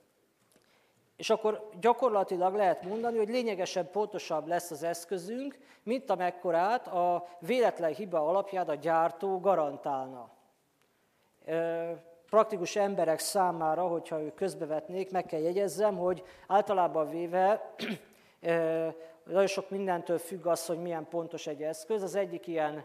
És akkor gyakorlatilag lehet mondani, hogy lényegesen pontosabb lesz az eszközünk, mint amekkorát a véletlen hiba alapján a gyártó garantálna. Praktikus emberek számára, hogyha ők közbevetnék, meg kell jegyezzem, hogy általában véve nagyon sok mindentől függ az, hogy milyen pontos egy eszköz. Az egyik ilyen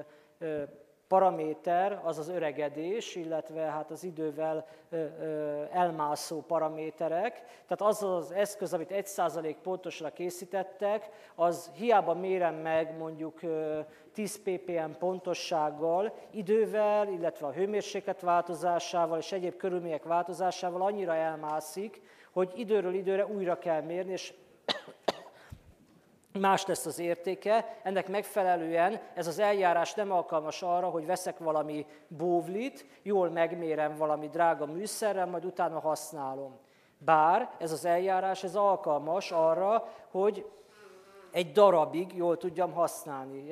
paraméter az az öregedés, illetve hát az idővel elmászó paraméterek. Tehát az az eszköz, amit 1% pontosra készítettek, az hiába mérem meg mondjuk 10 ppm pontossággal, idővel, illetve a hőmérséklet változásával és egyéb körülmények változásával annyira elmászik, hogy időről időre újra kell mérni, és más lesz az értéke, ennek megfelelően ez az eljárás nem alkalmas arra, hogy veszek valami bóvlit, jól megmérem valami drága műszerrel, majd utána használom. Bár ez az eljárás ez alkalmas arra, hogy egy darabig jól tudjam használni.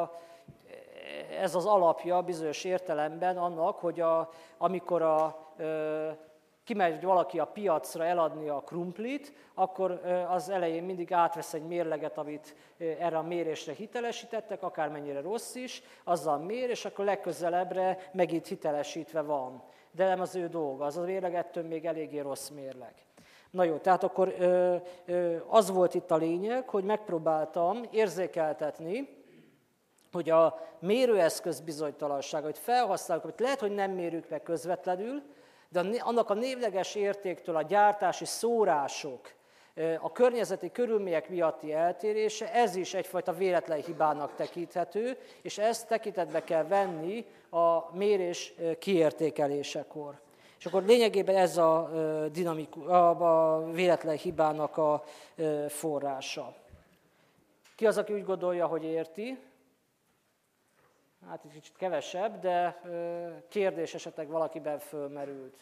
Ez az alapja bizonyos értelemben annak, hogy amikor kimegy valaki a piacra eladni a krumplit, akkor az elején mindig átvesz egy mérleget, amit erre a mérésre hitelesítettek, akármennyire rossz is, azzal mér, és akkor legközelebbre megint hitelesítve van. De nem az ő dolga, az a mérleg ettől még eléggé rossz mérleg. Na jó, tehát akkor az volt itt a lényeg, hogy megpróbáltam érzékeltetni, hogy a mérőeszköz bizonytalansága, hogy felhasználjuk, amit lehet, hogy nem mérjük meg közvetlenül, de annak a névleges értéktől a gyártási szórások, a környezeti körülmények miatti eltérése, ez is egyfajta véletlen hibának tekinthető, és ezt tekintetbe kell venni a mérés kiértékelésekor. És akkor lényegében ez a véletlen hibának a forrása. Ki az, aki úgy gondolja, hogy érti? Hát egy kicsit kevesebb, de kérdés esetleg valakiben fölmerült.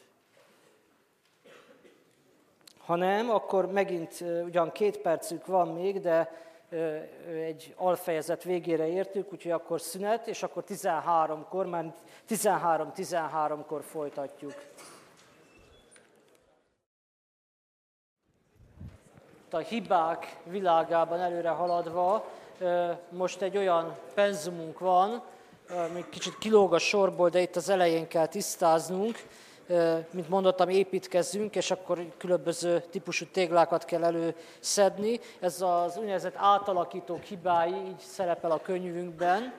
Ha nem, akkor megint ugyan 2 percük van még, de egy alfejezet végére értük, úgyhogy akkor szünet, és akkor 13-kor, már 13-13-kor folytatjuk. A hibák világában előre haladva, most egy olyan penzumunk van, még kicsit kilóg a sorból, de itt az elején kell tisztáznunk. Mint mondottam, építkezzünk, és akkor különböző típusú téglákat kell előszedni. Ez az úgynevezett átalakítók hibái, így szerepel a könyvünkben.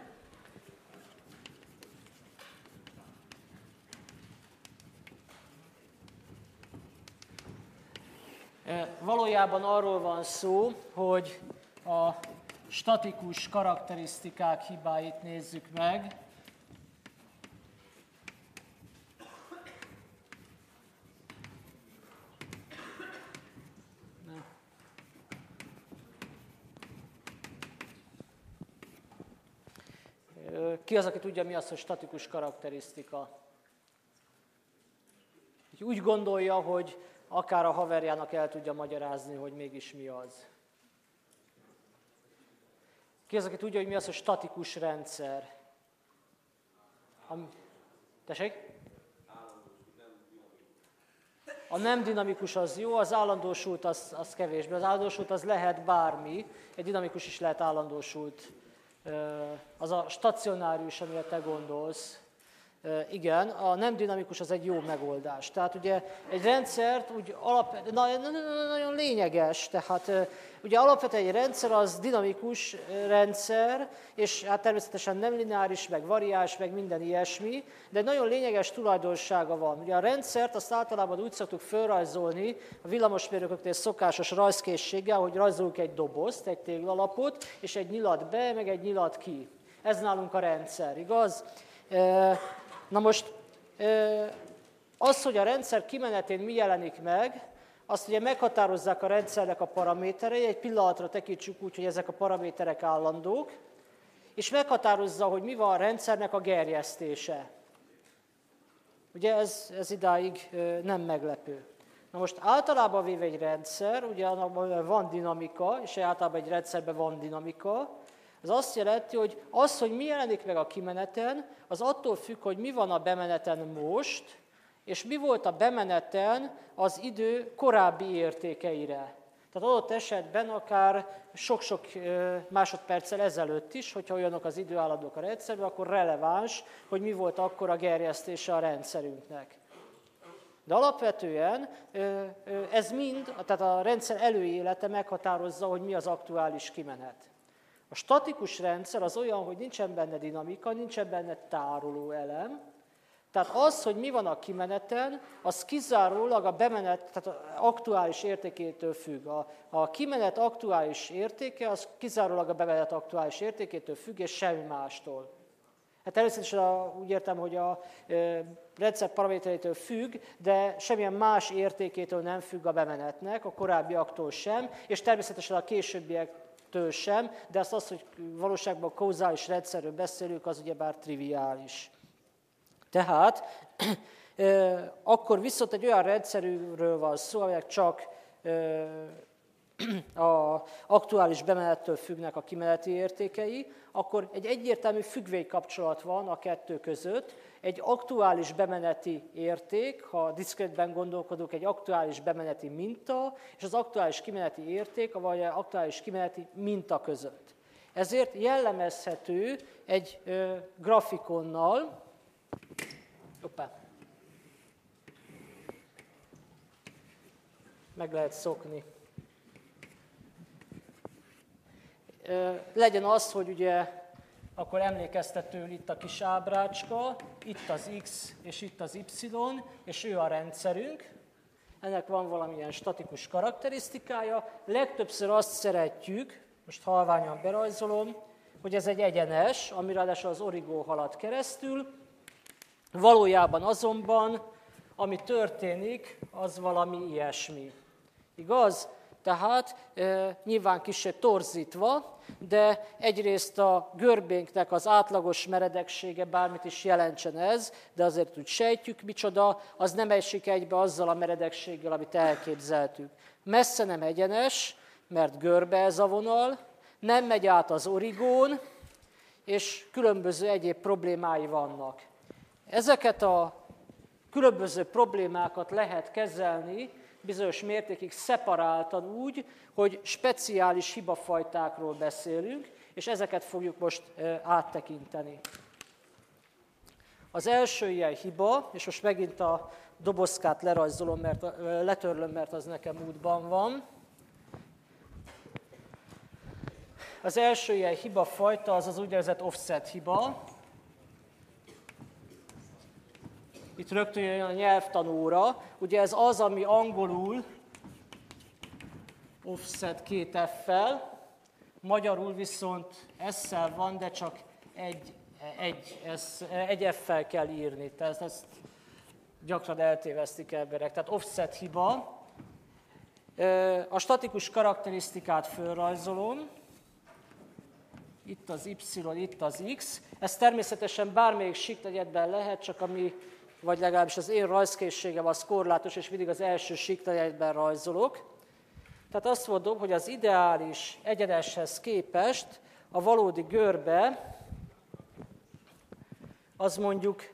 Valójában arról van szó, hogy a statikus karakterisztikák hibáit nézzük meg. Ki az, aki tudja, mi az, hogy statikus karakterisztika? Úgy gondolja, hogy akár a haverjának el tudja magyarázni, hogy mégis mi az. Ki az, aki tudja, hogy mi az, hogy statikus rendszer? Tessék? A nem dinamikus az jó, az állandósult az kevésbé. Az állandósult az lehet bármi, egy dinamikus is lehet állandósult. Az a stacionárius, amire te gondolsz, igen, a nem dinamikus az egy jó megoldás. Tehát ugye egy rendszert úgy nagyon lényeges, tehát ugye alapvetően egy rendszer az dinamikus rendszer, és hát természetesen nem lineáris, meg variális, meg minden ilyesmi, de egy nagyon lényeges tulajdonsága van. Ugye a rendszert azt általában úgy szoktuk felrajzolni a villamosmérnököknél szokásos rajzkészséggel, hogy rajzolunk egy dobozt, egy téglalapot, és egy nyilat be, meg egy nyilat ki. Ez nálunk a rendszer, igaz? Na most az, hogy a rendszer kimenetén mi jelenik meg, azt ugye meghatározzák a rendszernek a paraméterei, egy pillanatra tekintsük úgy, hogy ezek a paraméterek állandók, és meghatározza, hogy mi van a rendszernek a gerjesztése. Ugye ez idáig nem meglepő. Na most általában véve egy rendszer, ugye van dinamika, és általában egy rendszerben van dinamika, az azt jelenti, hogy az, hogy mi jelenik meg a kimeneten, az attól függ, hogy mi van a bemeneten most, és mi volt a bemeneten az idő korábbi értékeire. Tehát adott esetben akár sok-sok másodperccel ezelőtt is, hogyha olyanok az időállandók a rendszerben, akkor releváns, hogy mi volt akkor a gerjesztése a rendszerünknek. De alapvetően ez mind, tehát a rendszer előélete meghatározza, hogy mi az aktuális kimenet. A statikus rendszer az olyan, hogy nincsen benne dinamika, nincsen benne tároló elem. Tehát az, hogy mi van a kimeneten, az kizárólag a bemenet, tehát az aktuális értékétől függ. A kimenet aktuális értéke, az kizárólag a bemenet aktuális értékétől függ, és semmi mástól. Hát természetesen úgy értem, hogy a rendszer paramétereitől függ, de semmilyen más értékétől nem függ a bemenetnek, a korábbiaktól sem, és természetesen a későbbiektől sem, de az, hogy valóságban a kauzális rendszerről beszélünk, az ugyebár triviális. Tehát akkor viszont egy olyan rendszerről van szó, amelyek csak az aktuális bemenettől függnek a kimeneti értékei, akkor egy egyértelmű függvénykapcsolat van a kettő között. Egy aktuális bemeneti érték, ha diszkrétben gondolkodunk, egy aktuális bemeneti minta, és az aktuális kimeneti érték, vagy az aktuális kimeneti minta között. Ezért jellemezhető egy grafikonnal, meg lehet szokni. Legyen az, hogy ugye akkor emlékeztetőül itt a kis ábrácska, itt az X és itt az Y, és ő a rendszerünk. Ennek van valamilyen statikus karakterisztikája. Legtöbbször azt szeretjük, most halványan berajzolom, hogy ez egy egyenes, ami ráadásul az origó halad keresztül. Valójában azonban, ami történik, az valami ilyesmi. Igaz? Tehát nyilván kicsit torzítva, de egyrészt a görbénknek az átlagos meredeksége, bármit is jelentsen ez, de azért úgy sejtjük micsoda, az nem esik egybe azzal a meredekséggel, amit elképzeltük. Messze nem egyenes, mert görbe ez a vonal, nem megy át az origón, és különböző egyéb problémái vannak. Ezeket a különböző problémákat lehet kezelni bizonyos mértékig szeparáltan úgy, hogy speciális hibafajtákról beszélünk, és ezeket fogjuk most áttekinteni. Az első ilyen hiba, és most megint a dobozkát letörlöm, mert az nekem útban van. Az első ilyen hibafajta az úgynevezett offset hiba. Itt rögtön jön a nyelvtanóra. Ugye ez az, ami angolul offset 2 F-fel, magyarul viszont S-szel van, de csak egy F-fel kell írni. Tehát ezt gyakran eltévesztik emberek. Tehát offset hiba. A statikus karakterisztikát fölrajzolom. Itt az Y, itt az X. Ez természetesen bármelyik síknegyedben lehet, csak ami, vagy legalábbis az én rajzkészségem az korlátos, és mindig az első síknegyedben rajzolok. Tehát azt mondom, hogy az ideális egyeneshez képest a valódi görbe az mondjuk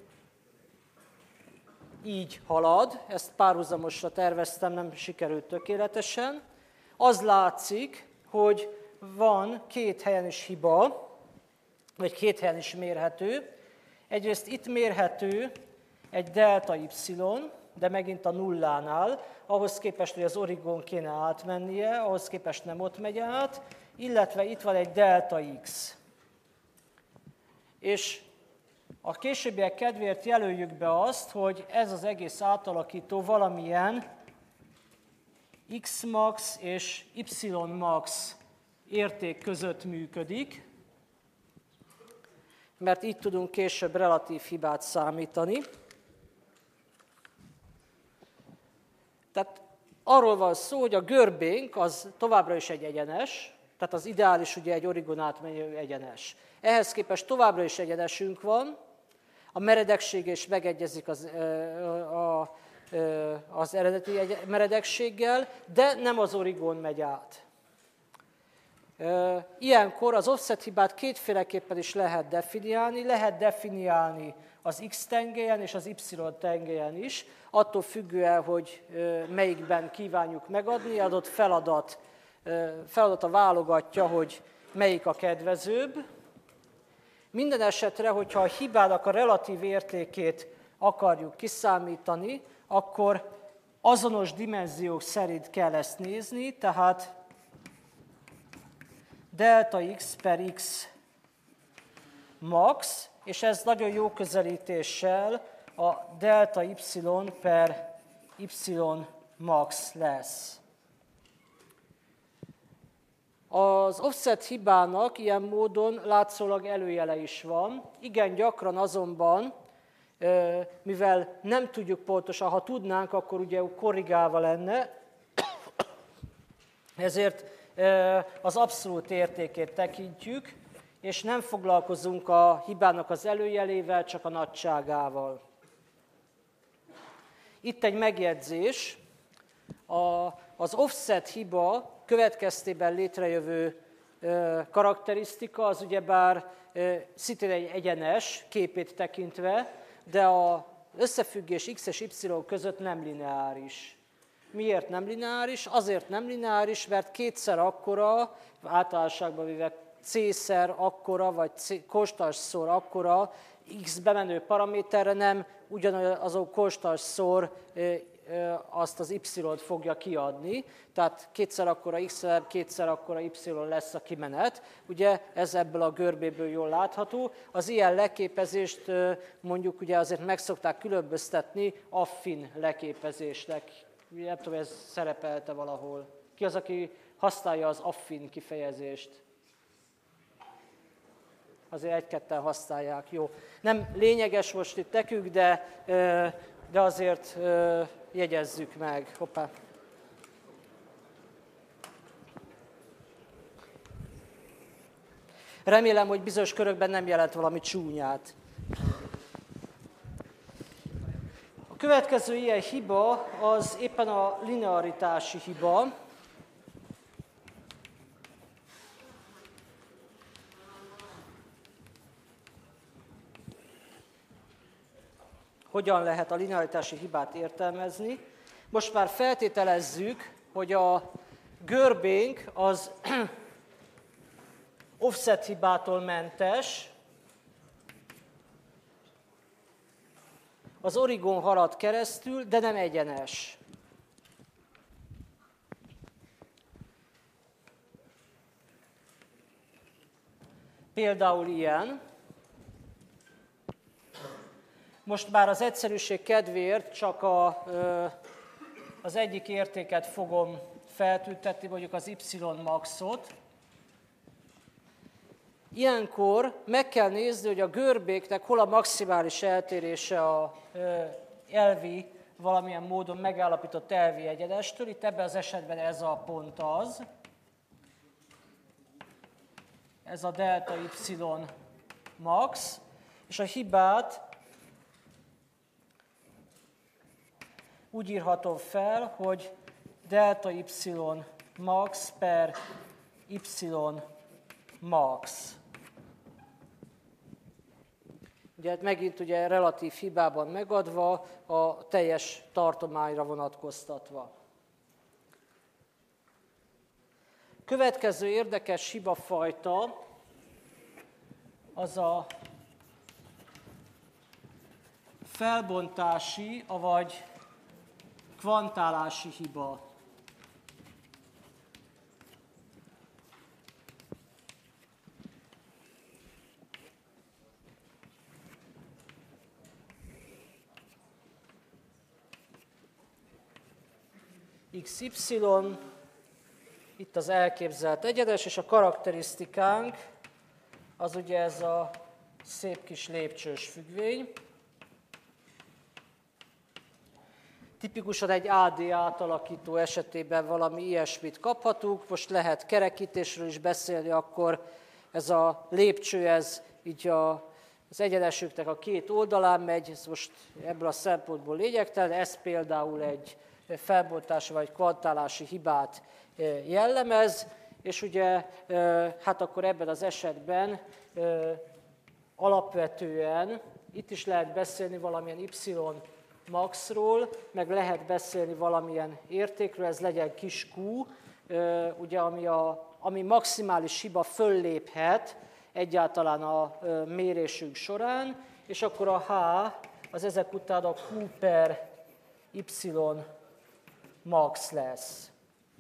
így halad, ezt párhuzamosra terveztem, nem sikerült tökéletesen. Az látszik, hogy van 2 helyen is hiba, vagy 2 helyen is mérhető. Egyrészt itt mérhető egy delta y, de megint a nullánál, ahhoz képest, hogy az origón kéne átmennie, ahhoz képest nem ott megy át, illetve itt van egy delta x. És a későbbiek kedvéért jelöljük be azt, hogy ez az egész átalakító valamilyen x max és y max érték között működik, mert így tudunk később relatív hibát számítani. Tehát arról van szó, hogy a görbénk az továbbra is egy egyenes, tehát az ideális ugye egy origón átmenő egyenes. Ehhez képest továbbra is egyenesünk van, a meredekség is megegyezik az eredeti meredekséggel, de nem az origón megy át. Ilyenkor az offset hibát kétféleképpen is lehet definiálni az x tengelyen és az y tengelyen is, attól függően, hogy melyikben kívánjuk megadni, adott feladata válogatja, hogy melyik a kedvezőbb. Minden esetre, hogyha a hibának a relatív értékét akarjuk kiszámítani, akkor azonos dimenziók szerint kell ezt nézni, tehát delta x per x max, és ez nagyon jó közelítéssel a delta y per y max lesz. Az offset hibának ilyen módon látszólag előjele is van. Igen gyakran azonban, mivel nem tudjuk pontosan, ha tudnánk, akkor ugye korrigálva lenne, ezért az abszolút értékét tekintjük, és nem foglalkozunk a hibának az előjelével, csak a nagyságával. Itt egy megjegyzés. Az offset hiba következtében létrejövő karakterisztika az ugyebár szintén egy egyenes képét tekintve, de az összefüggés x és y között nem lineáris. Miért nem lineáris? Azért nem lineáris, mert kétszer akkora, általánosságban véve c-szer akkora, vagy konstansszor akkora x bemenő paraméterre nem ugyanazon konstansszor azt az y-t fogja kiadni, tehát kétszer akkora x-el, kétszer akkora y lesz a kimenet. Ugye ez ebből a görbéből jól látható. Az ilyen leképezést mondjuk ugye azért meg szokták különböztetni affin leképezésnek. Nem tudom, ez szerepelte valahol. Ki az, aki használja az affin kifejezést? Azért egy-ketten használják, jó. Nem lényeges most itt nekünk, de azért jegyezzük meg. Hoppá. Remélem, hogy bizonyos körökben nem jelent valami csúnyát. A következő ilyen hiba az éppen a linearitási hiba. Hogyan lehet a linearitási hibát értelmezni? Most már feltételezzük, hogy a görbénk az offset hibától mentes, az origon halad keresztül, de nem egyenes. Például ilyen. Most már az egyszerűség kedvéért csak az egyik értéket fogom feltüntetni, mondjuk az y maxot. Ilyenkor meg kell nézni, hogy a görbéknek hol a maximális eltérése a elvi, valamilyen módon megállapított elvi egyenestől. Itt ebben az esetben ez a pont az. Ez a delta y max, és a hibát úgy írhatom fel, hogy delta y max per y max. Ugye megint ugye relatív hibában megadva, a teljes tartományra vonatkoztatva. Következő érdekes hibafajta az a felbontási, avagy kvantálási hiba. XY, itt az elképzelt egyenes, és a karakterisztikánk az ugye ez a szép kis lépcsős függvény. Tipikusan egy AD átalakító esetében valami ilyesmit kaphatunk, most lehet kerekítésről is beszélni, akkor ez a lépcső, ez így az egyenesüknek a két oldalán megy, ez most ebből a szempontból lényegtelen, ez például egy felbontási vagy kvantálási hibát jellemez, és ugye hát akkor ebben az esetben alapvetően itt is lehet beszélni valamilyen y maxról, meg lehet beszélni valamilyen értékről, ez legyen kis q, ugye ami maximális hiba fölléphet egyáltalán a mérésünk során, és akkor a h az ezek után a q per y max lesz.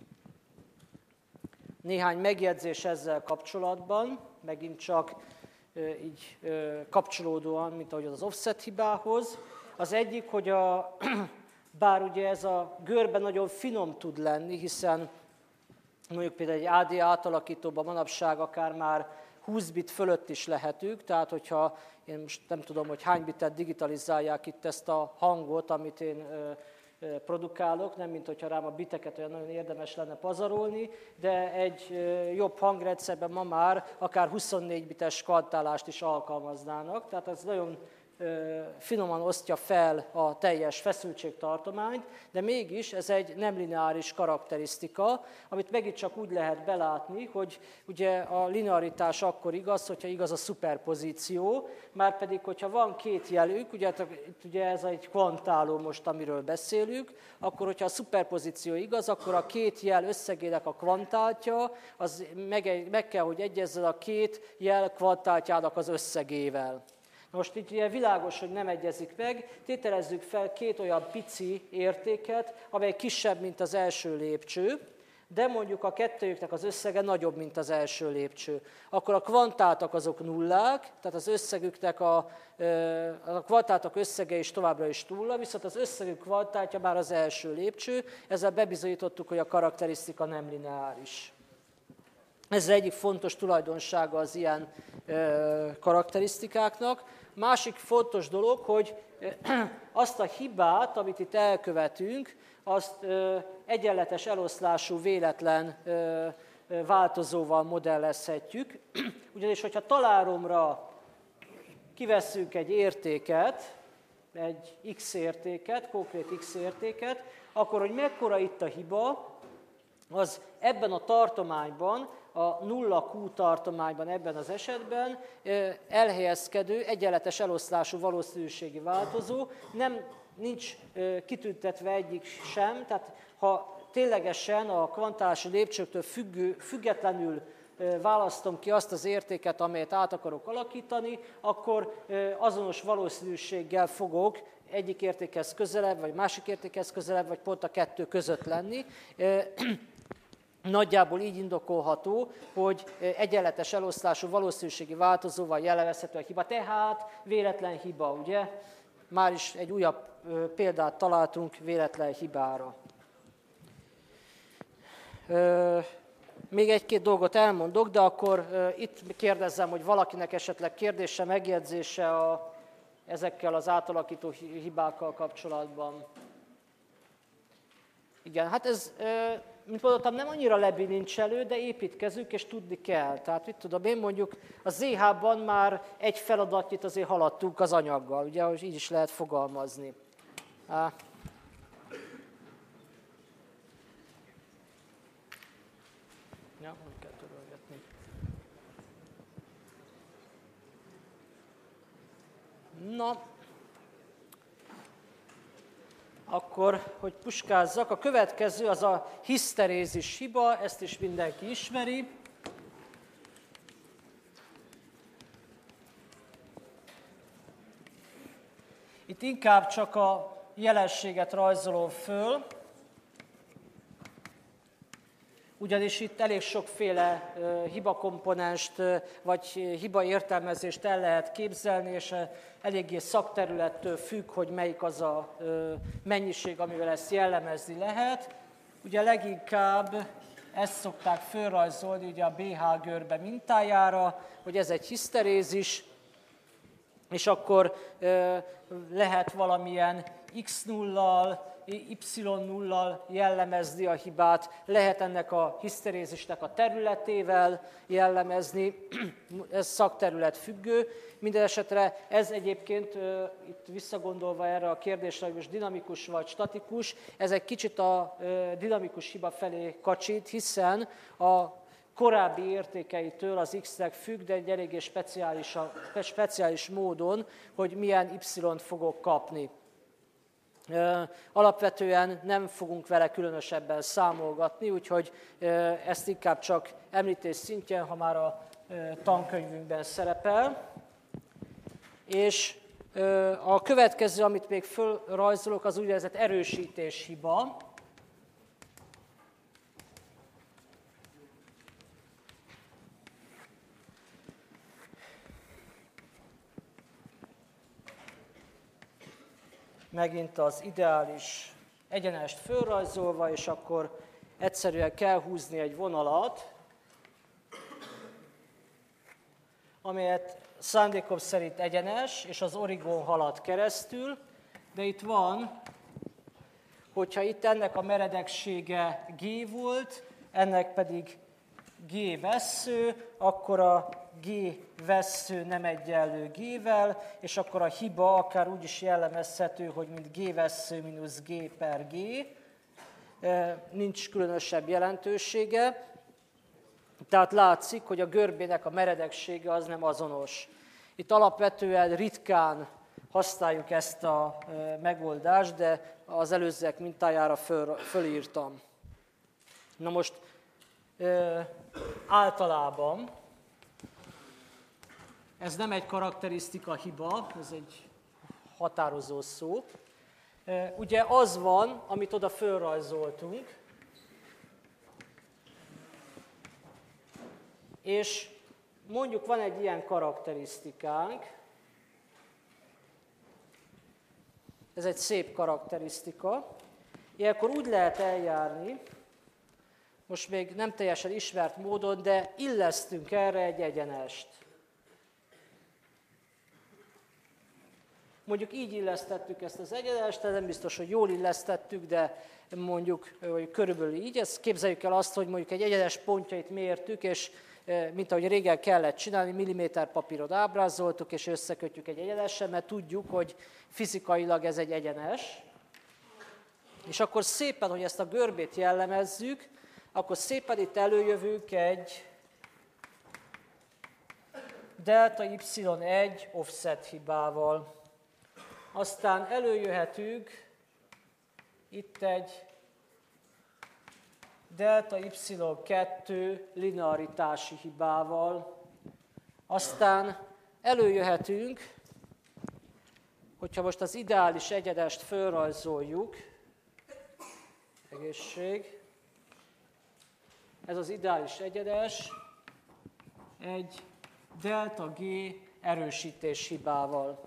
Néhány megjegyzés ezzel kapcsolatban, megint csak így kapcsolódóan, mint ahogy az offset hibához. Az egyik, hogy bár ugye ez a görbe nagyon finom tud lenni, hiszen mondjuk például egy AD átalakítóban manapság akár már 20 bit fölött is lehetünk, tehát hogyha én most nem tudom, hogy hány bitet digitalizálják itt ezt a hangot, amit én produkálok, nem mint hogyha rám a biteket olyan nagyon érdemes lenne pazarolni, de egy jobb hangrendszerben ma már akár 24 bites kvantálást is alkalmaznának, tehát ez nagyon finoman osztja fel a teljes feszültségtartományt, de mégis ez egy nem lineáris karakterisztika, amit megint csak úgy lehet belátni, hogy ugye a linearitás akkor igaz, hogyha igaz a szuperpozíció, márpedig, hogyha van két jelük, ugye ez egy kvantáló most, amiről beszélünk, akkor, hogyha a szuperpozíció igaz, akkor a két jel összegének a kvantáltja, az meg kell, hogy egyezzen a két jel kvantáltjának az összegével. Most itt ugye világos, hogy nem egyezik meg, tételezzük fel két olyan pici értéket, amely kisebb, mint az első lépcső, de mondjuk a kettőjüknek az összege nagyobb, mint az első lépcső. Akkor a kvantátak azok nullák, tehát az összegüknek a kvantátak összege is továbbra is nulla, viszont az összegük kvantátja már az első lépcső, ezzel bebizonyítottuk, hogy a karakterisztika nem lineáris. Ez az egyik fontos tulajdonsága az ilyen karakterisztikáknak. Másik fontos dolog, hogy azt a hibát, amit itt elkövetünk, azt egyenletes eloszlású véletlen változóval modellezhetjük. Ugyanis, hogyha találomra kivesszünk egy értéket, egy x értéket, konkrét x értéket, akkor, hogy mekkora itt a hiba, az ebben a tartományban, a 0Q tartományban ebben az esetben elhelyezkedő egyenletes eloszlású valószínűségi változó, nincs kitüntetve egyik sem, tehát ha ténylegesen a kvantálási lépcsőktől függetlenül választom ki azt az értéket, amelyet át akarok alakítani, akkor azonos valószínűséggel fogok egyik értékhez közelebb, vagy másik értékhez közelebb, vagy pont a kettő között lenni. Nagyjából így indokolható, hogy egyenletes eloszlású valószínűségi változóval jellemezhető a hiba, tehát véletlen hiba, ugye? Már is egy újabb példát találtunk véletlen hibára. Még egy-két dolgot elmondok, de akkor itt kérdezzem, hogy valakinek esetleg kérdése, megjegyzése ezekkel az átalakító hibákkal kapcsolatban. Igen, hát ez, mint mondottam, nem annyira lebilincselő, de építkezünk, és tudni kell. Tehát mit tudom én, mondjuk a ZH-ban már egy feladatnyit azért haladtunk az anyaggal, ugye, hogy így is lehet fogalmazni. Ja, nem kell törölgetni. Na, akkor, hogy puskázzak, a következő az a hiszterézis hiba, ezt is mindenki ismeri. Itt inkább csak a jelenséget rajzolom föl, ugyanis itt elég sokféle hibakomponenst vagy hibaértelmezést el lehet képzelni, és eléggé szakterülettől függ, hogy melyik az a mennyiség, amivel ezt jellemezni lehet. Ugye leginkább ezt szokták fölrajzolni ugye a BH görbe mintájára, hogy ez egy hiszterézis, és akkor lehet valamilyen x0-al, y0-al jellemezni a hibát, lehet ennek a hiszterézisnek a területével jellemezni, ez szakterület függő. Minden esetre ez egyébként, itt visszagondolva erre a kérdésre, hogy most dinamikus vagy statikus, ez egy kicsit a dinamikus hiba felé kacsint, hiszen a korábbi értékeitől az x-nek függ, de egy eléggé speciális módon, hogy milyen y-t fogok kapni. Alapvetően nem fogunk vele különösebben számolgatni, úgyhogy ezt inkább csak említés szintjén, ha már a tankönyvünkben szerepel. És a következő, amit még fölrajzolok, az úgynevezett erősítés hiba. Megint az ideális egyenest fölrajzolva, és akkor egyszerűen kell húzni egy vonalat, amelyet szándékom szerint egyenes, és az origon halad keresztül, de itt van, hogyha itt ennek a meredeksége G volt, ennek pedig G vessző, akkor a G vessző nem egyenlő G-vel, és akkor a hiba akár úgy is jellemezhető, hogy mint G vessző mínusz G per G. Nincs különösebb jelentősége. Tehát látszik, hogy a görbének a meredeksége az nem azonos. Itt alapvetően ritkán használjuk ezt a megoldást, de az előzőek mintájára fölírtam. Na most általában ez nem egy karakterisztika hiba, ez egy határozó szó. Ugye az van, amit oda fölrajzoltunk, és mondjuk van egy ilyen karakterisztikánk, ez egy szép karakterisztika, ilyenkor úgy lehet eljárni, most még nem teljesen ismert módon, de illesztünk erre egy egyenest. Mondjuk így illesztettük ezt az egyenest, nem biztos, hogy jól illesztettük, de mondjuk körülbelül így. Ezt képzeljük el azt, hogy mondjuk egy egyenes pontjait mértük, és mint ahogy régen kellett csinálni, milliméterpapíron ábrázoltuk, és összekötjük egy egyenessel, mert tudjuk, hogy fizikailag ez egy egyenes. És akkor szépen, hogy ezt a görbét jellemezzük, akkor szépen itt előjövünk egy delta y1 offset hibával. Aztán előjöhetünk itt egy delta y2 linearitási hibával. Aztán előjöhetünk, hogyha most az ideális egyenest fölrajzoljuk, egészség, ez az ideális egyenes egy delta G erősítés hibával.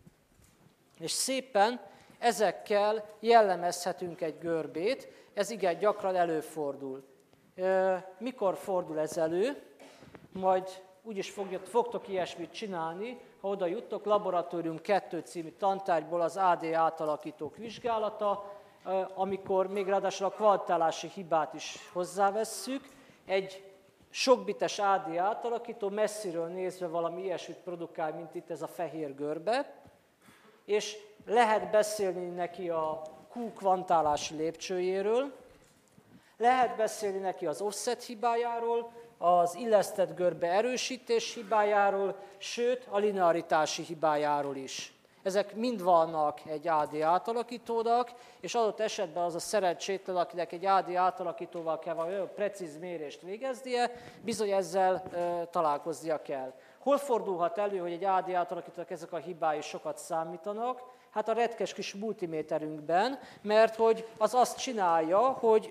És szépen ezekkel jellemezhetünk egy görbét, ez igen gyakran előfordul. Mikor fordul ez elő? Majd úgyis fogtok ilyesmit csinálni, ha oda juttok, Laboratórium 2 című tantárgyból az AD átalakítók vizsgálata, amikor még ráadásul a kvantálási hibát is hozzávesszük, egy sokbites AD átalakító messziről nézve valami ilyesmit produkál, mint itt ez a fehér görbe, és lehet beszélni neki a Q kvantálási lépcsőjéről, lehet beszélni neki az offset hibájáról, az illesztett görbe erősítés hibájáról, sőt a linearitási hibájáról is. Ezek mind vannak egy AD átalakítónak, és adott esetben az a szerencsétlen, akinek egy AD átalakítóval kell olyan precíz mérést végeznie, bizony ezzel találkoznia kell. Hol fordulhat elő, hogy egy AD átalakítónak ezek a hibái sokat számítanak? Hát a retkes kis multiméterünkben, mert hogy az azt csinálja, hogy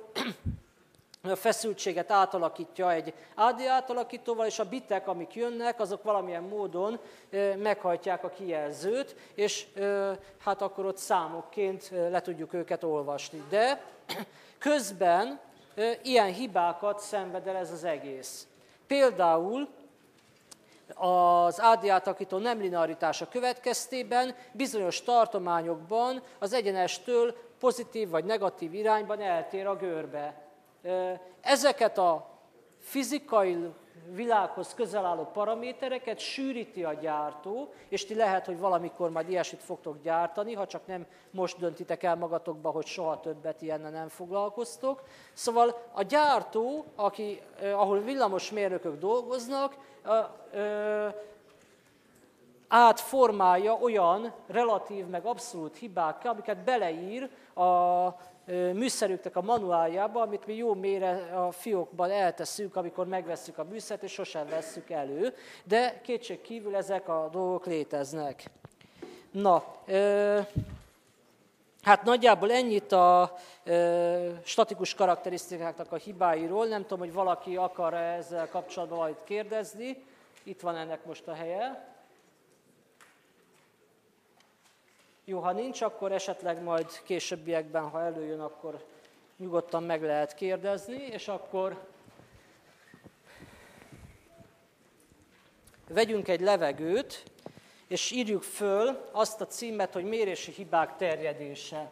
a feszültséget átalakítja egy AD átalakítóval, és a bitek, amik jönnek, azok valamilyen módon meghajtják a kijelzőt, és hát akkor ott számokként le tudjuk őket olvasni. De közben ilyen hibákat szenved el ez az egész. Például az AD átalakító nem linearitása következtében bizonyos tartományokban az egyenestől pozitív vagy negatív irányban eltér a görbe. Ezeket a fizikai világhoz közel álló paramétereket sűríti a gyártó, és ti lehet, hogy valamikor majd ilyesmit fogtok gyártani, ha csak nem most döntitek el magatokba, hogy soha többet ilyennel nem foglalkoztok. Szóval a gyártó, ahol villamosmérnökök dolgoznak, átformálja olyan relatív meg abszolút hibákkal, amiket beleír a műszerüknek a manuáljába, amit mi jó mélyre a fiókban elteszünk, amikor megvesszük a műszert, és sosem vesszük elő, de kétség kívül ezek a dolgok léteznek. Na, hát nagyjából ennyit a statikus karakterisztikáknak a hibáiról. Nem tudom, hogy valaki akar ezzel kapcsolatban valamit kérdezni. Itt van ennek most a helye. Jó, ha nincs, akkor esetleg majd későbbiekben, ha előjön, akkor nyugodtan meg lehet kérdezni, és akkor vegyünk egy levegőt, és írjuk föl azt a címet, hogy mérési hibák terjedése.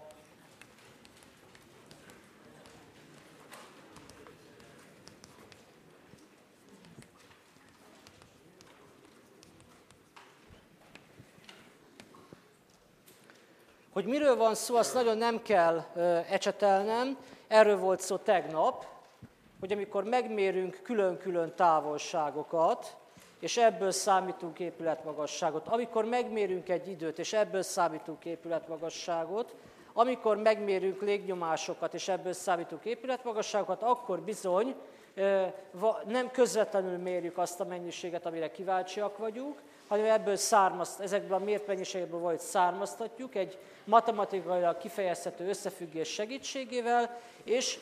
Hogy miről van szó, azt nagyon nem kell ecsetelnem. Erről volt szó tegnap, hogy amikor megmérünk külön-külön távolságokat, és ebből számítunk épületmagasságot, amikor megmérünk egy időt, és ebből számítunk épületmagasságot, amikor megmérünk légnyomásokat, és ebből számítunk épületmagasságokat, akkor bizony nem közvetlenül mérjük azt a mennyiséget, amire kíváncsiak vagyunk, hanem ezekből a mért mennyiségekből valahogy származtatjuk egy matematikailag kifejezhető összefüggés segítségével, és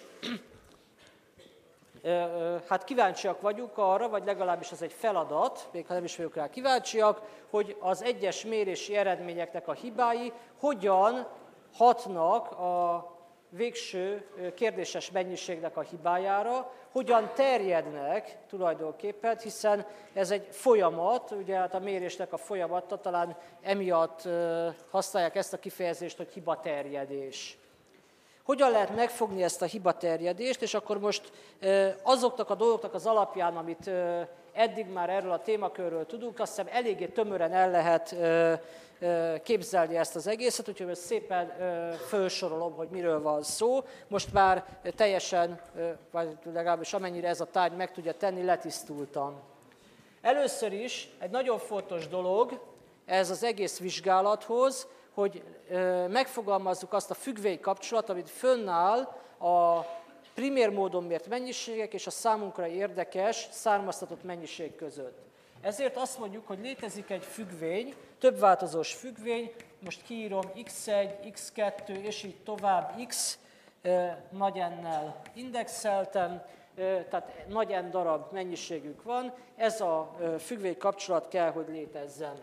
hát kíváncsiak vagyunk arra, vagy legalábbis az egy feladat, még ha nem is vagyunk rá kíváncsiak, hogy az egyes mérési eredményeknek a hibái hogyan hatnak a végső kérdéses mennyiségnek a hibájára, hogyan terjednek tulajdonképpen, hiszen ez egy folyamat, ugye hát a mérésnek a folyamata, talán emiatt használják ezt a kifejezést, hogy hibaterjedés. Hogyan lehet megfogni ezt a hibaterjedést, és akkor most azoknak a dolgoknak az alapján, amit eddig már erről a témakörről tudunk, azt hiszem eléggé tömören el lehet képzelni ezt az egészet, úgyhogy most szépen felsorolom, hogy miről van szó. Most már teljesen, vagy legalábbis amennyire ez a tárgy meg tudja tenni, letisztultam. Először is egy nagyon fontos dolog ez az egész vizsgálathoz, hogy megfogalmazzuk azt a függvénykapcsolatot, amit fönnáll a primér módon mért mennyiségek és a számunkra érdekes származtatott mennyiség között. Ezért azt mondjuk, hogy létezik egy függvény, többváltozós függvény, most kiírom x1, x2, és így tovább x nagy N-nel indexeltem, tehát nagy N darab mennyiségük van, ez a függvénykapcsolat kell, hogy létezzen.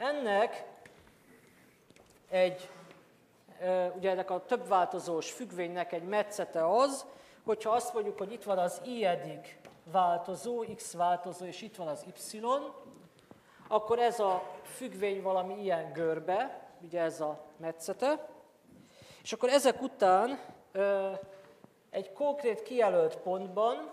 Ugye ennek a többváltozós függvénynek egy metszete az, hogyha azt mondjuk, hogy itt van az i-edik változó, x változó, és itt van az y, akkor ez a függvény valami ilyen görbe, ugye ez a metszete, és akkor ezek után egy konkrét kijelölt pontban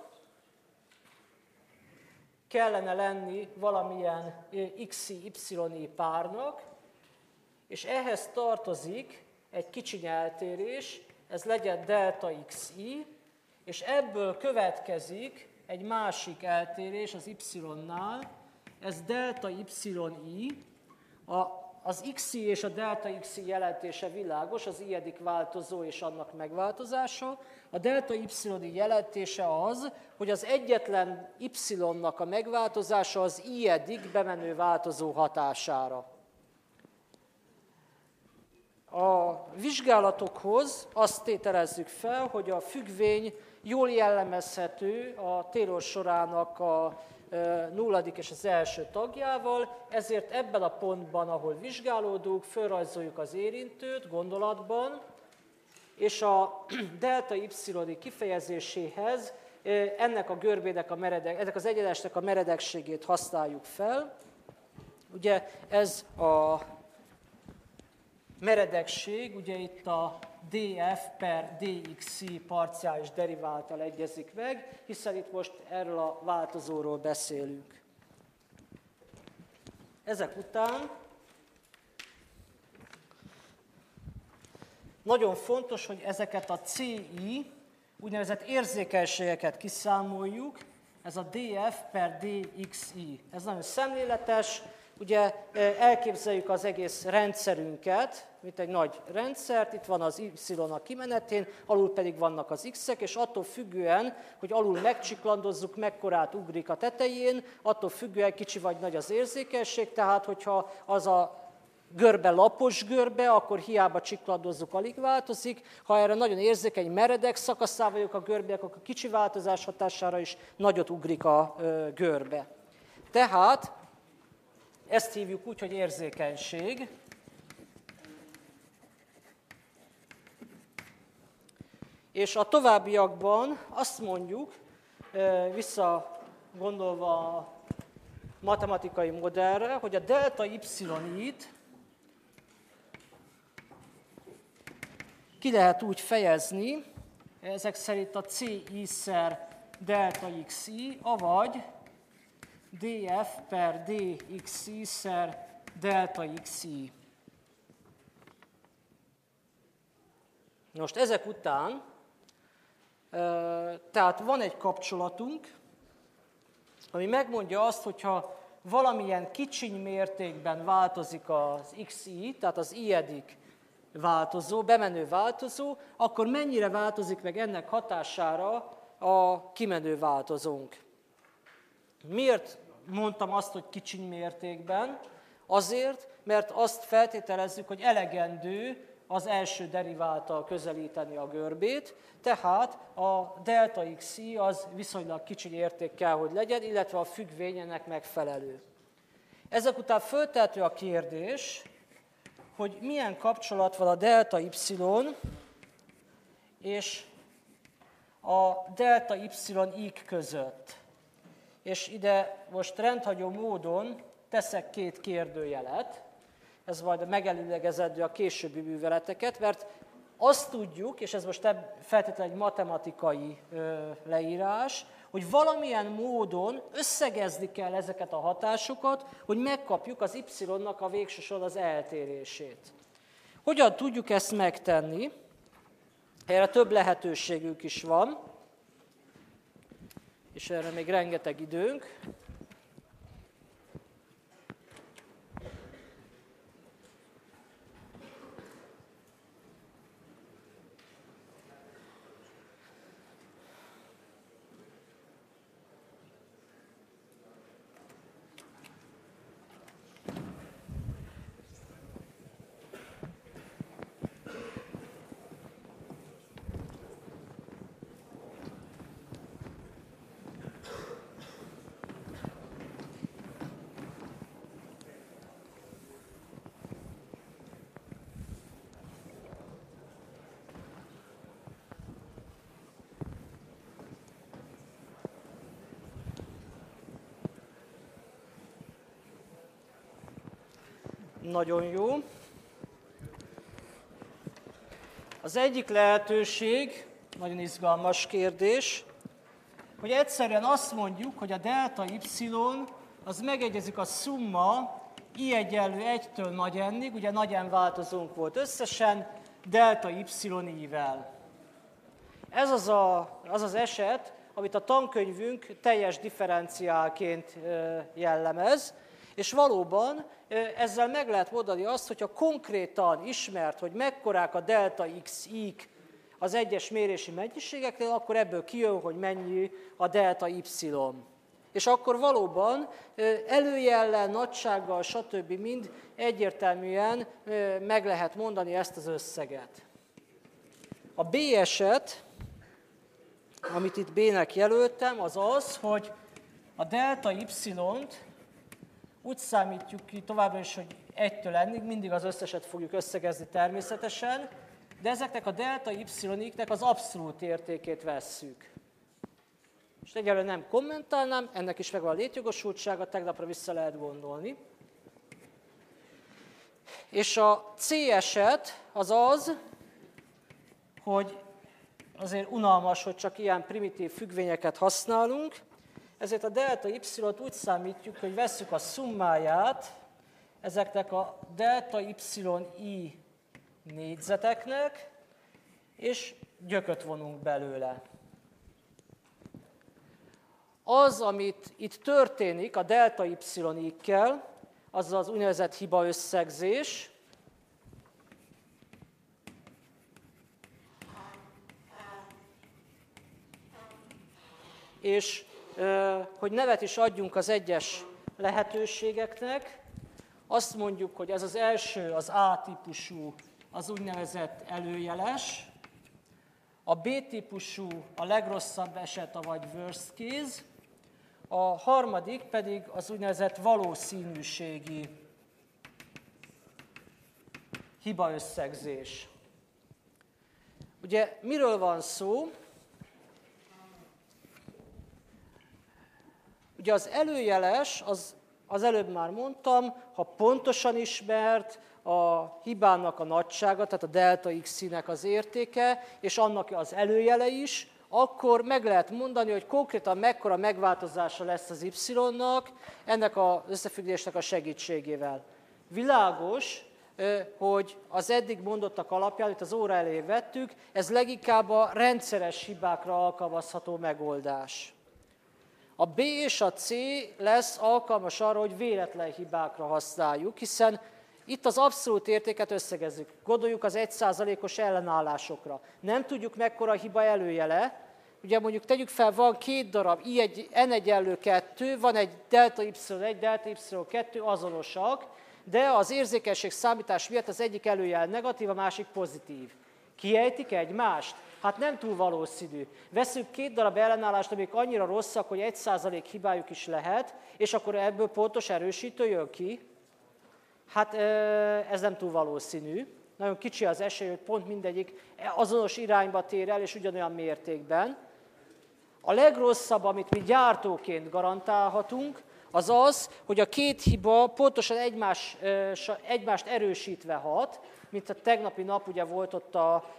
kellene lenni valamilyen xi-y párnak, és ehhez tartozik egy kicsiny eltérés, ez legyen delta xi, és ebből következik egy másik eltérés az y-nál, ez delta yi, az xi és a delta xi jelentése világos, az i-edik változó és annak megváltozása. A delta y jelentése az, hogy az egyetlen y-nak a megváltozása az i-edik bemenő változó hatására. A vizsgálatokhoz azt tételezzük fel, hogy a függvény jól jellemezhető a Taylor sorának a nulladik és az első tagjával, ezért ebben a pontban, ahol vizsgálódunk, felrajzoljuk az érintőt gondolatban, és a delta y kifejezéséhez ennek a görbének ennek az egyenesnek a meredekségét használjuk fel. Ugye ez a meredekség, ugye itt a df per dxi parciális deriválttal egyezik meg, hiszen itt most erről a változóról beszélünk. Ezek után nagyon fontos, hogy ezeket a CI úgynevezett érzékenységeket kiszámoljuk, ez a df per dxi. Ez nagyon szemléletes, ugye elképzeljük az egész rendszerünket, mint egy nagy rendszert, itt van az y a kimenetén, alul pedig vannak az x-ek, és attól függően, hogy alul megcsiklandozzuk, mekkorát ugrik a tetején, attól függően kicsi vagy nagy az érzékenység, tehát hogyha az a görbe lapos görbe, akkor hiába csiklandozzuk, alig változik. Ha erre nagyon érzékeny, meredek szakaszá vagyok a görbének, akkor kicsi változás hatására is nagyot ugrik a görbe. Tehát ezt hívjuk úgy, hogy érzékenység. És a továbbiakban azt mondjuk, visszagondolva a matematikai modellre, hogy a delta y-it ki lehet úgy fejezni, ezek szerint a ci-szer delta xi, avagy df per dxi szer delta xi. Most ezek után, tehát van egy kapcsolatunk, ami megmondja azt, hogyha valamilyen kicsiny mértékben változik az xi, tehát az i-edik változó, bemenő változó, akkor mennyire változik meg ennek hatására a kimenő változónk. Miért mondtam azt, hogy kicsiny mértékben? Azért, mert azt feltételezzük, hogy elegendő az első deriválttal közelíteni a görbét, tehát a delta xi az viszonylag kicsi érték kell, hogy legyen, illetve a függvény ennek megfelelő. Ezek után föltehető a kérdés, hogy milyen kapcsolat van a delta y és a delta y-ik között. És ide most rendhagyó módon teszek két kérdőjelet, ez majd megelőlegezedő a későbbi műveleteket, mert azt tudjuk, és ez most feltétlenül egy matematikai leírás, hogy valamilyen módon összegezni kell ezeket a hatásokat, hogy megkapjuk az y-nak a végső soron az eltérését. Hogyan tudjuk ezt megtenni? Erre több lehetőségünk is van, és erre még rengeteg időnk. Nagyon jó. Az egyik lehetőség, nagyon izgalmas kérdés, hogy egyszerűen azt mondjuk, hogy a delta y az megegyezik a szumma i egyenlő 1-től nagy n-ig, ugye nagy n változónk volt összesen, delta y-vel. Ez az eset, amit a tankönyvünk teljes differenciálként jellemez, és valóban ezzel meg lehet mondani azt, hogyha konkrétan ismert, hogy mekkorák a delta x-ik az egyes mérési mennyiségeknél, akkor ebből kijön, hogy mennyi a delta y. És akkor valóban előjellel, nagysággal, stb. Mind egyértelműen meg lehet mondani ezt az összeget. A B eset, amit itt B-nek jelöltem, az az, hogy a delta y-t úgy számítjuk ki továbbra is, hogy 1-től n-ig, mindig az összeset fogjuk összegezni természetesen, de ezeknek a delta y-iknek az abszolút értékét vesszük. És egyelőre nem kommentálnám, ennek is megvan a létjogosultsága, tegnapra vissza lehet gondolni. És a C eset az az, hogy azért unalmas, hogy csak ilyen primitív függvényeket használunk, ezért a delta y-t úgy számítjuk, hogy vesszük a szummáját ezeknek a delta y-i négyzeteknek, és gyököt vonunk belőle. Az, amit itt történik a delta y-ikkel, az az úgynevezett hibaösszegzés, és hogy nevet is adjunk az egyes lehetőségeknek, azt mondjuk, hogy ez az első, az A-típusú, az úgynevezett előjeles, a B-típusú a legrosszabb eset, vagy worst case, a harmadik pedig az úgynevezett valószínűségi hibaösszegzés. Ugye miről van szó? Ugye az előjeles, az előbb már mondtam, ha pontosan ismert a hibának a nagysága, tehát a delta x-nek az értéke, és annak az előjele is, akkor meg lehet mondani, hogy konkrétan mekkora megváltozása lesz az y-nak ennek az összefüggésnek a segítségével. Világos, hogy az eddig mondottak alapján, amit az óra elején vettük, ez leginkább a rendszeres hibákra alkalmazható megoldás. A B és a C lesz alkalmas arra, hogy véletlen hibákra használjuk, hiszen itt az abszolút értéket összegezzük. Gondoljuk az 1%-os ellenállásokra. Nem tudjuk, mekkora a hiba előjele, ugye mondjuk tegyük fel, van két darab n egyenlő 2, van egy delta y1, delta y2 azonosak, de az érzékenység számítás miatt az egyik előjel negatív, a másik pozitív. Kiejtik egymást? Hát nem túl valószínű. Veszünk két darab ellenállást, amik annyira rosszak, hogy 1% hibájuk is lehet, és akkor ebből pontos erősítő jön ki? Hát ez nem túl valószínű. Nagyon kicsi az esély, hogy pont mindegyik azonos irányba tér el, és ugyanolyan mértékben. A legrosszabb, amit mi gyártóként garantálhatunk, az az, hogy a két hiba pontosan egymást erősítve hat, mint a tegnapi nap ugye volt ott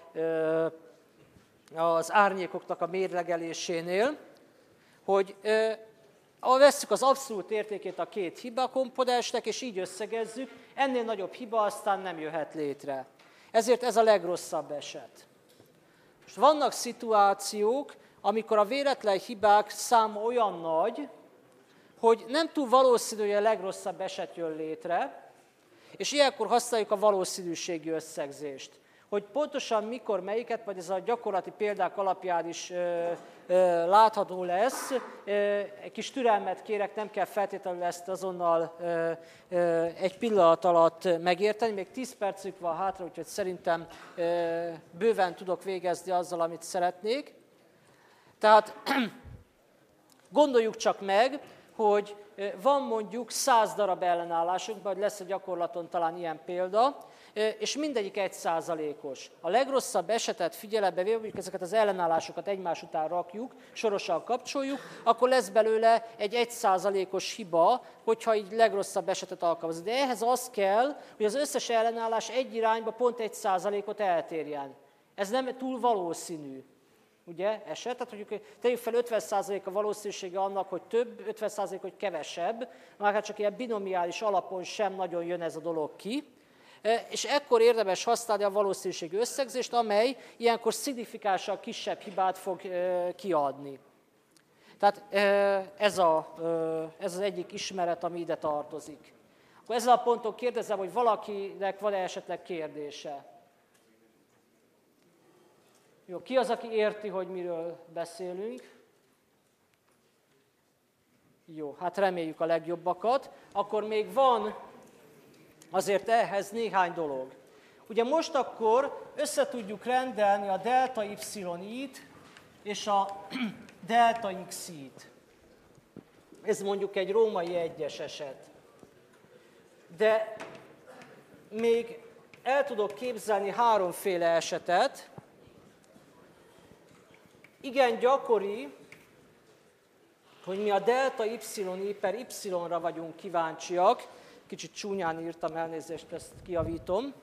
az árnyékoknak a mérlegelésénél, hogy vesszük az abszolút értékét a két hibakomponensnek, és így összegezzük, ennél nagyobb hiba aztán nem jöhet létre. Ezért ez a legrosszabb eset. Most vannak szituációk, amikor a véletlen hibák száma olyan nagy, hogy nem túl valószínű, hogy a legrosszabb eset jön létre, és ilyenkor használjuk a valószínűségi összegzést. Hogy pontosan mikor, melyiket, vagy ez a gyakorlati példák alapján is látható lesz. Egy kis türelmet kérek, nem kell feltétlenül ezt azonnal egy pillanat alatt megérteni. Még 10 percük van hátra, úgyhogy szerintem bőven tudok végezni azzal, amit szeretnék. Tehát gondoljuk csak meg, hogy van mondjuk 100 darab ellenállásunk, majd lesz a gyakorlaton talán ilyen példa, és mindegyik 1%-os. A legrosszabb esetet figyelembe véve, hogy ezeket az ellenállásokat egymás után rakjuk, sorosan kapcsoljuk, akkor lesz belőle egy 1%-os hiba, hogyha így legrosszabb esetet alkalmazunk. De ehhez az kell, hogy az összes ellenállás egy irányba pont 1%-ot eltérjen. Ez nem túl valószínű. Ugye, eset? Tehát mondjuk tegyük fel 50% a valószínűsége annak, hogy több, 50% hogy kevesebb, már hát csak ilyen binomiális alapon sem nagyon jön ez a dolog ki. És ekkor érdemes használni a valószínűségi összegzést, amely ilyenkor szignifikánsan kisebb hibát fog kiadni. Tehát ez az egyik ismeret, ami ide tartozik. Akkor ezzel a ponton kérdezem, hogy valakinek van-e esetleg kérdése? Jó, ki az, aki érti, hogy miről beszélünk? Jó, hát reméljük a legjobbakat. Akkor még van azért ehhez néhány dolog. Ugye most akkor össze tudjuk rendelni a delta y-t és a delta x-t. Ez mondjuk egy római egyes eset. De még el tudok képzelni háromféle esetet. Igen gyakori, hogy mi a delta y per y-ra vagyunk kíváncsiak. Kicsit csúnyán írtam, elnézést, ezt kijavítom.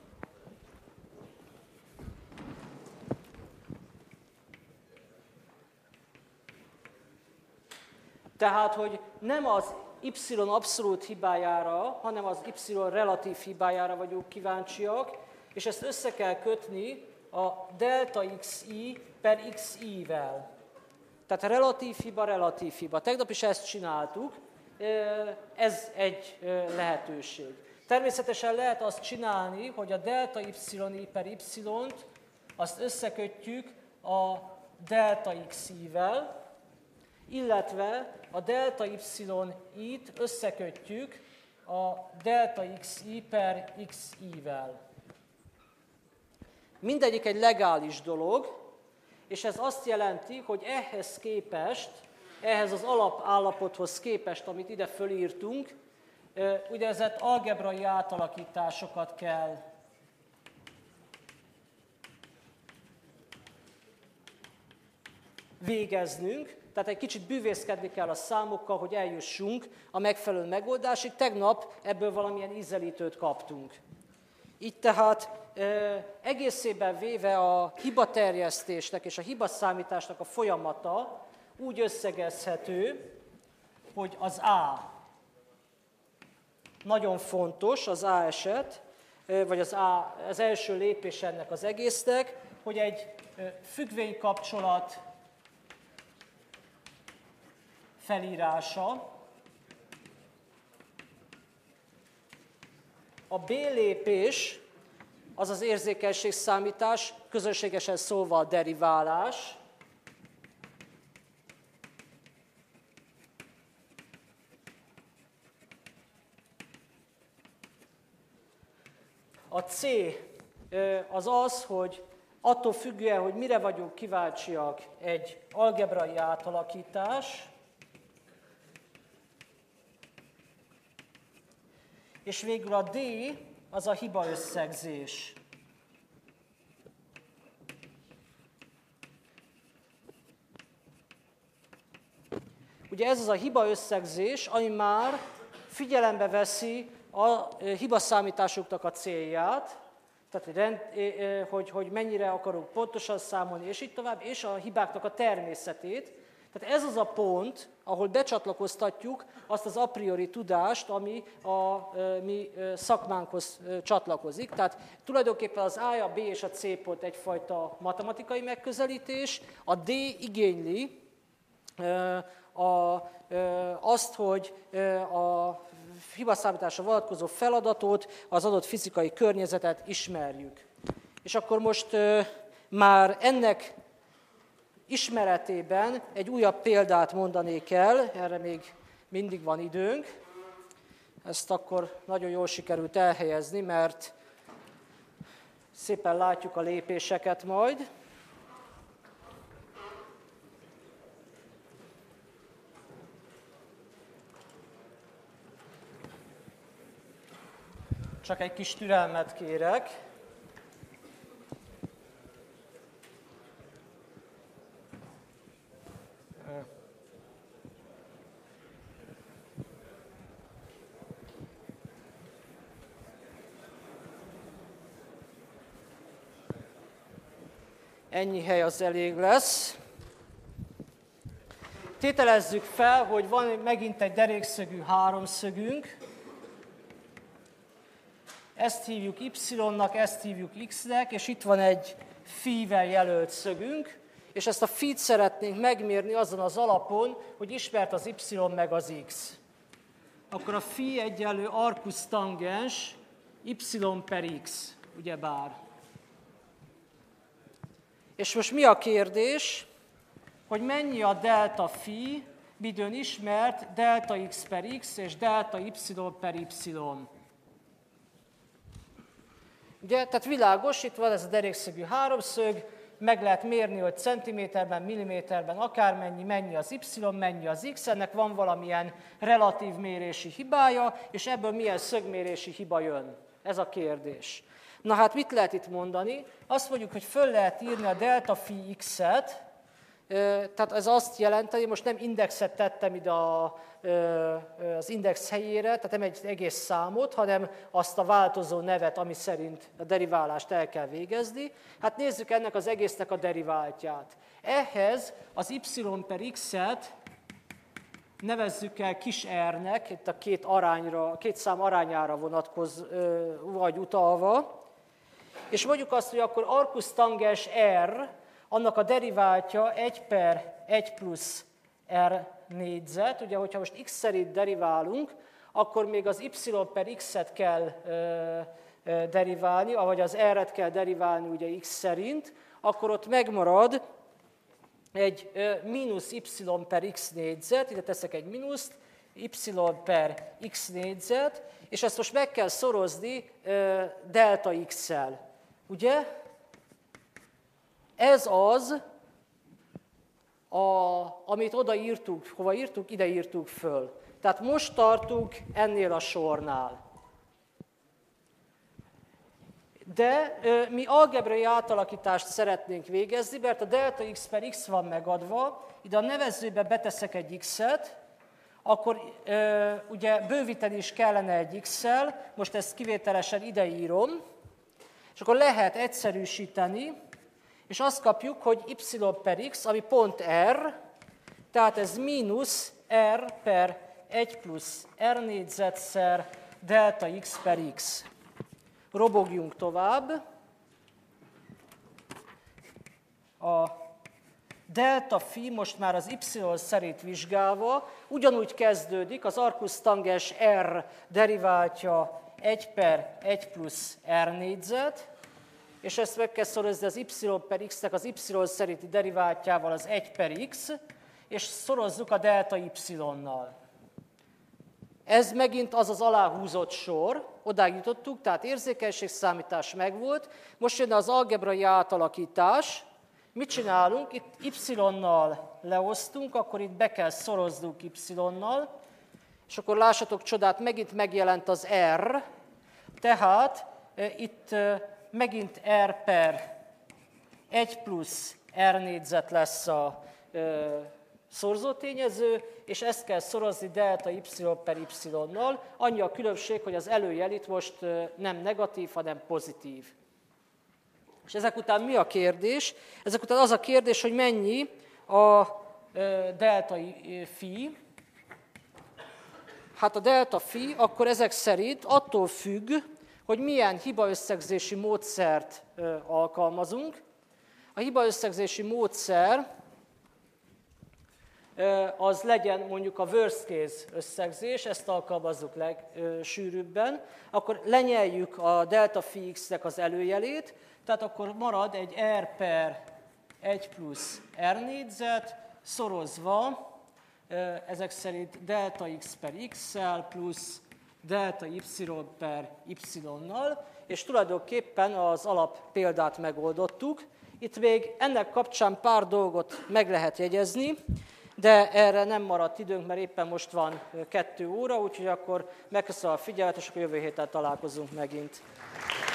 Tehát, hogy nem az y abszolút hibájára, hanem az y relatív hibájára vagyunk kíváncsiak, és ezt össze kell kötni a delta xi per xi-vel. Tehát relatív hiba. Tegnap is ezt csináltuk, ez egy lehetőség. Természetesen lehet azt csinálni, hogy a delta y per y-t azt összekötjük a delta xi-vel, illetve a delta y-t összekötjük a delta xi per xi-vel. Mindegyik egy legális dolog, és ez azt jelenti, hogy ehhez képest, ehhez az alapállapothoz képest, amit ide fölírtunk, úgynevezett algebrai átalakításokat kell végeznünk, tehát egy kicsit bűvészkedni kell a számokkal, hogy eljussunk a megfelelő megoldásig. Tegnap ebből valamilyen ízelítőt kaptunk. Így tehát egészében véve a hibaterjesztésnek és a hibaszámításnak a folyamata úgy összegezhető, hogy az A nagyon fontos, az A eset, vagy az első lépés ennek az egésznek, hogy egy függvénykapcsolat felírása, a B lépés, az az érzékenységszámítás, közönségesen szólva a deriválás, A C az az, hogy attól függően, hogy mire vagyunk kíváncsiak, egy algebrai átalakítás, és végül a D az a hibaösszegzés. Ugye ez az a hibaösszegzés, ami már figyelembe veszi a hibaszámításoknak a célját, tehát hogy mennyire akarunk pontosan számolni, és így tovább, és a hibáknak a természetét. Tehát ez az a pont, ahol becsatlakoztatjuk azt az a priori tudást, ami a mi szakmánkhoz csatlakozik. Tehát tulajdonképpen az A, a B és a C pont egyfajta matematikai megközelítés, a D igényli azt, hogy a hibaszámításra vonatkozó feladatot, az adott fizikai környezetet ismerjük. És akkor most már ennek ismeretében egy újabb példát mondanék el, erre még mindig van időnk. Ezt akkor nagyon jól sikerült elhelyezni, mert szépen látjuk a lépéseket majd. Csak egy kis türelmet kérek. Ennyi hely az elég lesz. Tételezzük fel, hogy van megint egy derékszögű háromszögünk. Ezt hívjuk Y-nak, ezt hívjuk X-nek, és itt van egy phi-vel jelölt szögünk, és ezt a phi-t szeretnénk megmérni azon az alapon, hogy ismert az Y meg az X. Akkor a phi egyenlő arcus tangens Y per X, ugyebár. És most mi a kérdés, hogy mennyi a delta phi, midőn ismert delta X per X és delta Y per Y. Ugye, tehát világos, itt van ez a derékszögű háromszög, meg lehet mérni, hogy centiméterben, milliméterben, akármennyi, mennyi az Y, mennyi az X, ennek van valamilyen relatív mérési hibája, és ebből milyen szögmérési hiba jön. Ez a kérdés. Na hát mit lehet itt mondani? Azt mondjuk, hogy föl lehet írni a delta phi x-et, tehát ez azt jelenti, most nem indexet tettem ide az index helyére, tehát nem egy egész számot, hanem azt a változó nevet, ami szerint a deriválást el kell végezni. Hát nézzük ennek az egésznek a deriváltját. Ehhez az y per x-et nevezzük el kis r-nek, itt a két szám arányára vagy utalva, és mondjuk azt, hogy akkor arcus tangens r, annak a deriváltja 1 per 1 plusz r négyzet. Ugye, hogyha most x szerint deriválunk, akkor még az y per x-et kell deriválni, ahogy az r-et kell deriválni ugye x szerint, akkor ott megmarad egy mínusz y per x négyzet, ide teszek egy mínuszt, y per x négyzet, és ezt most meg kell szorozni delta x-szel. Ugye? Ez az, amit odaírtuk, hova írtuk, ide írtuk föl. Tehát most tartunk ennél a sornál. De mi algebrai átalakítást szeretnénk végezni, mert a delta x per x van megadva, ide a nevezőbe beteszek egy x-et, akkor ugye bővíteni is kellene egy x-szel, most ezt kivételesen ide írom, és akkor lehet egyszerűsíteni, és azt kapjuk, hogy y per x, ami pont r, tehát ez mínusz r per 1 plusz r négyzetszer delta x per x. Robogjunk tovább. A delta phi most már az y szerint vizsgálva ugyanúgy kezdődik, az arcus tangens r deriváltja 1 per 1 plusz r négyzet, és ezt meg kell szorozni az y per x-nek az y szerinti deriváltjával, az 1 per x, és szorozzuk a delta y-nal. Ez megint az az aláhúzott sor, odáig jutottuk, tehát érzékenységszámítás megvolt. Most jön az algebrai átalakítás. Mit csinálunk? Itt y-nal leosztunk, akkor itt be kell szoroznunk y-nal, és akkor lássatok csodát, megint megjelent az r, tehát itt megint r per 1 plusz r négyzet lesz a szorzótényező, és ezt kell szorozni delta y per y-nal. Annyi a különbség, hogy az előjel itt most nem negatív, hanem pozitív. És ezek után mi a kérdés? Ezek után az a kérdés, hogy mennyi a delta phi. Hát a delta phi akkor ezek szerint attól függ, hogy milyen hibaösszegzési módszert alkalmazunk. A hibaösszegzési módszer az legyen mondjuk a worst case összegzés, ezt alkalmazzuk legsűrűbben, akkor lenyeljük a delta phi x-nek az előjelét, tehát akkor marad egy r per 1 plusz r négyzet, szorozva, ezek szerint delta x per x-szel plusz delta y per y-nal, és tulajdonképpen az alappéldát megoldottuk. Itt még ennek kapcsán pár dolgot meg lehet jegyezni, de erre nem maradt időnk, mert éppen most van 2 óra, úgyhogy akkor megköszönöm a figyelmet, és akkor jövő héten találkozunk megint.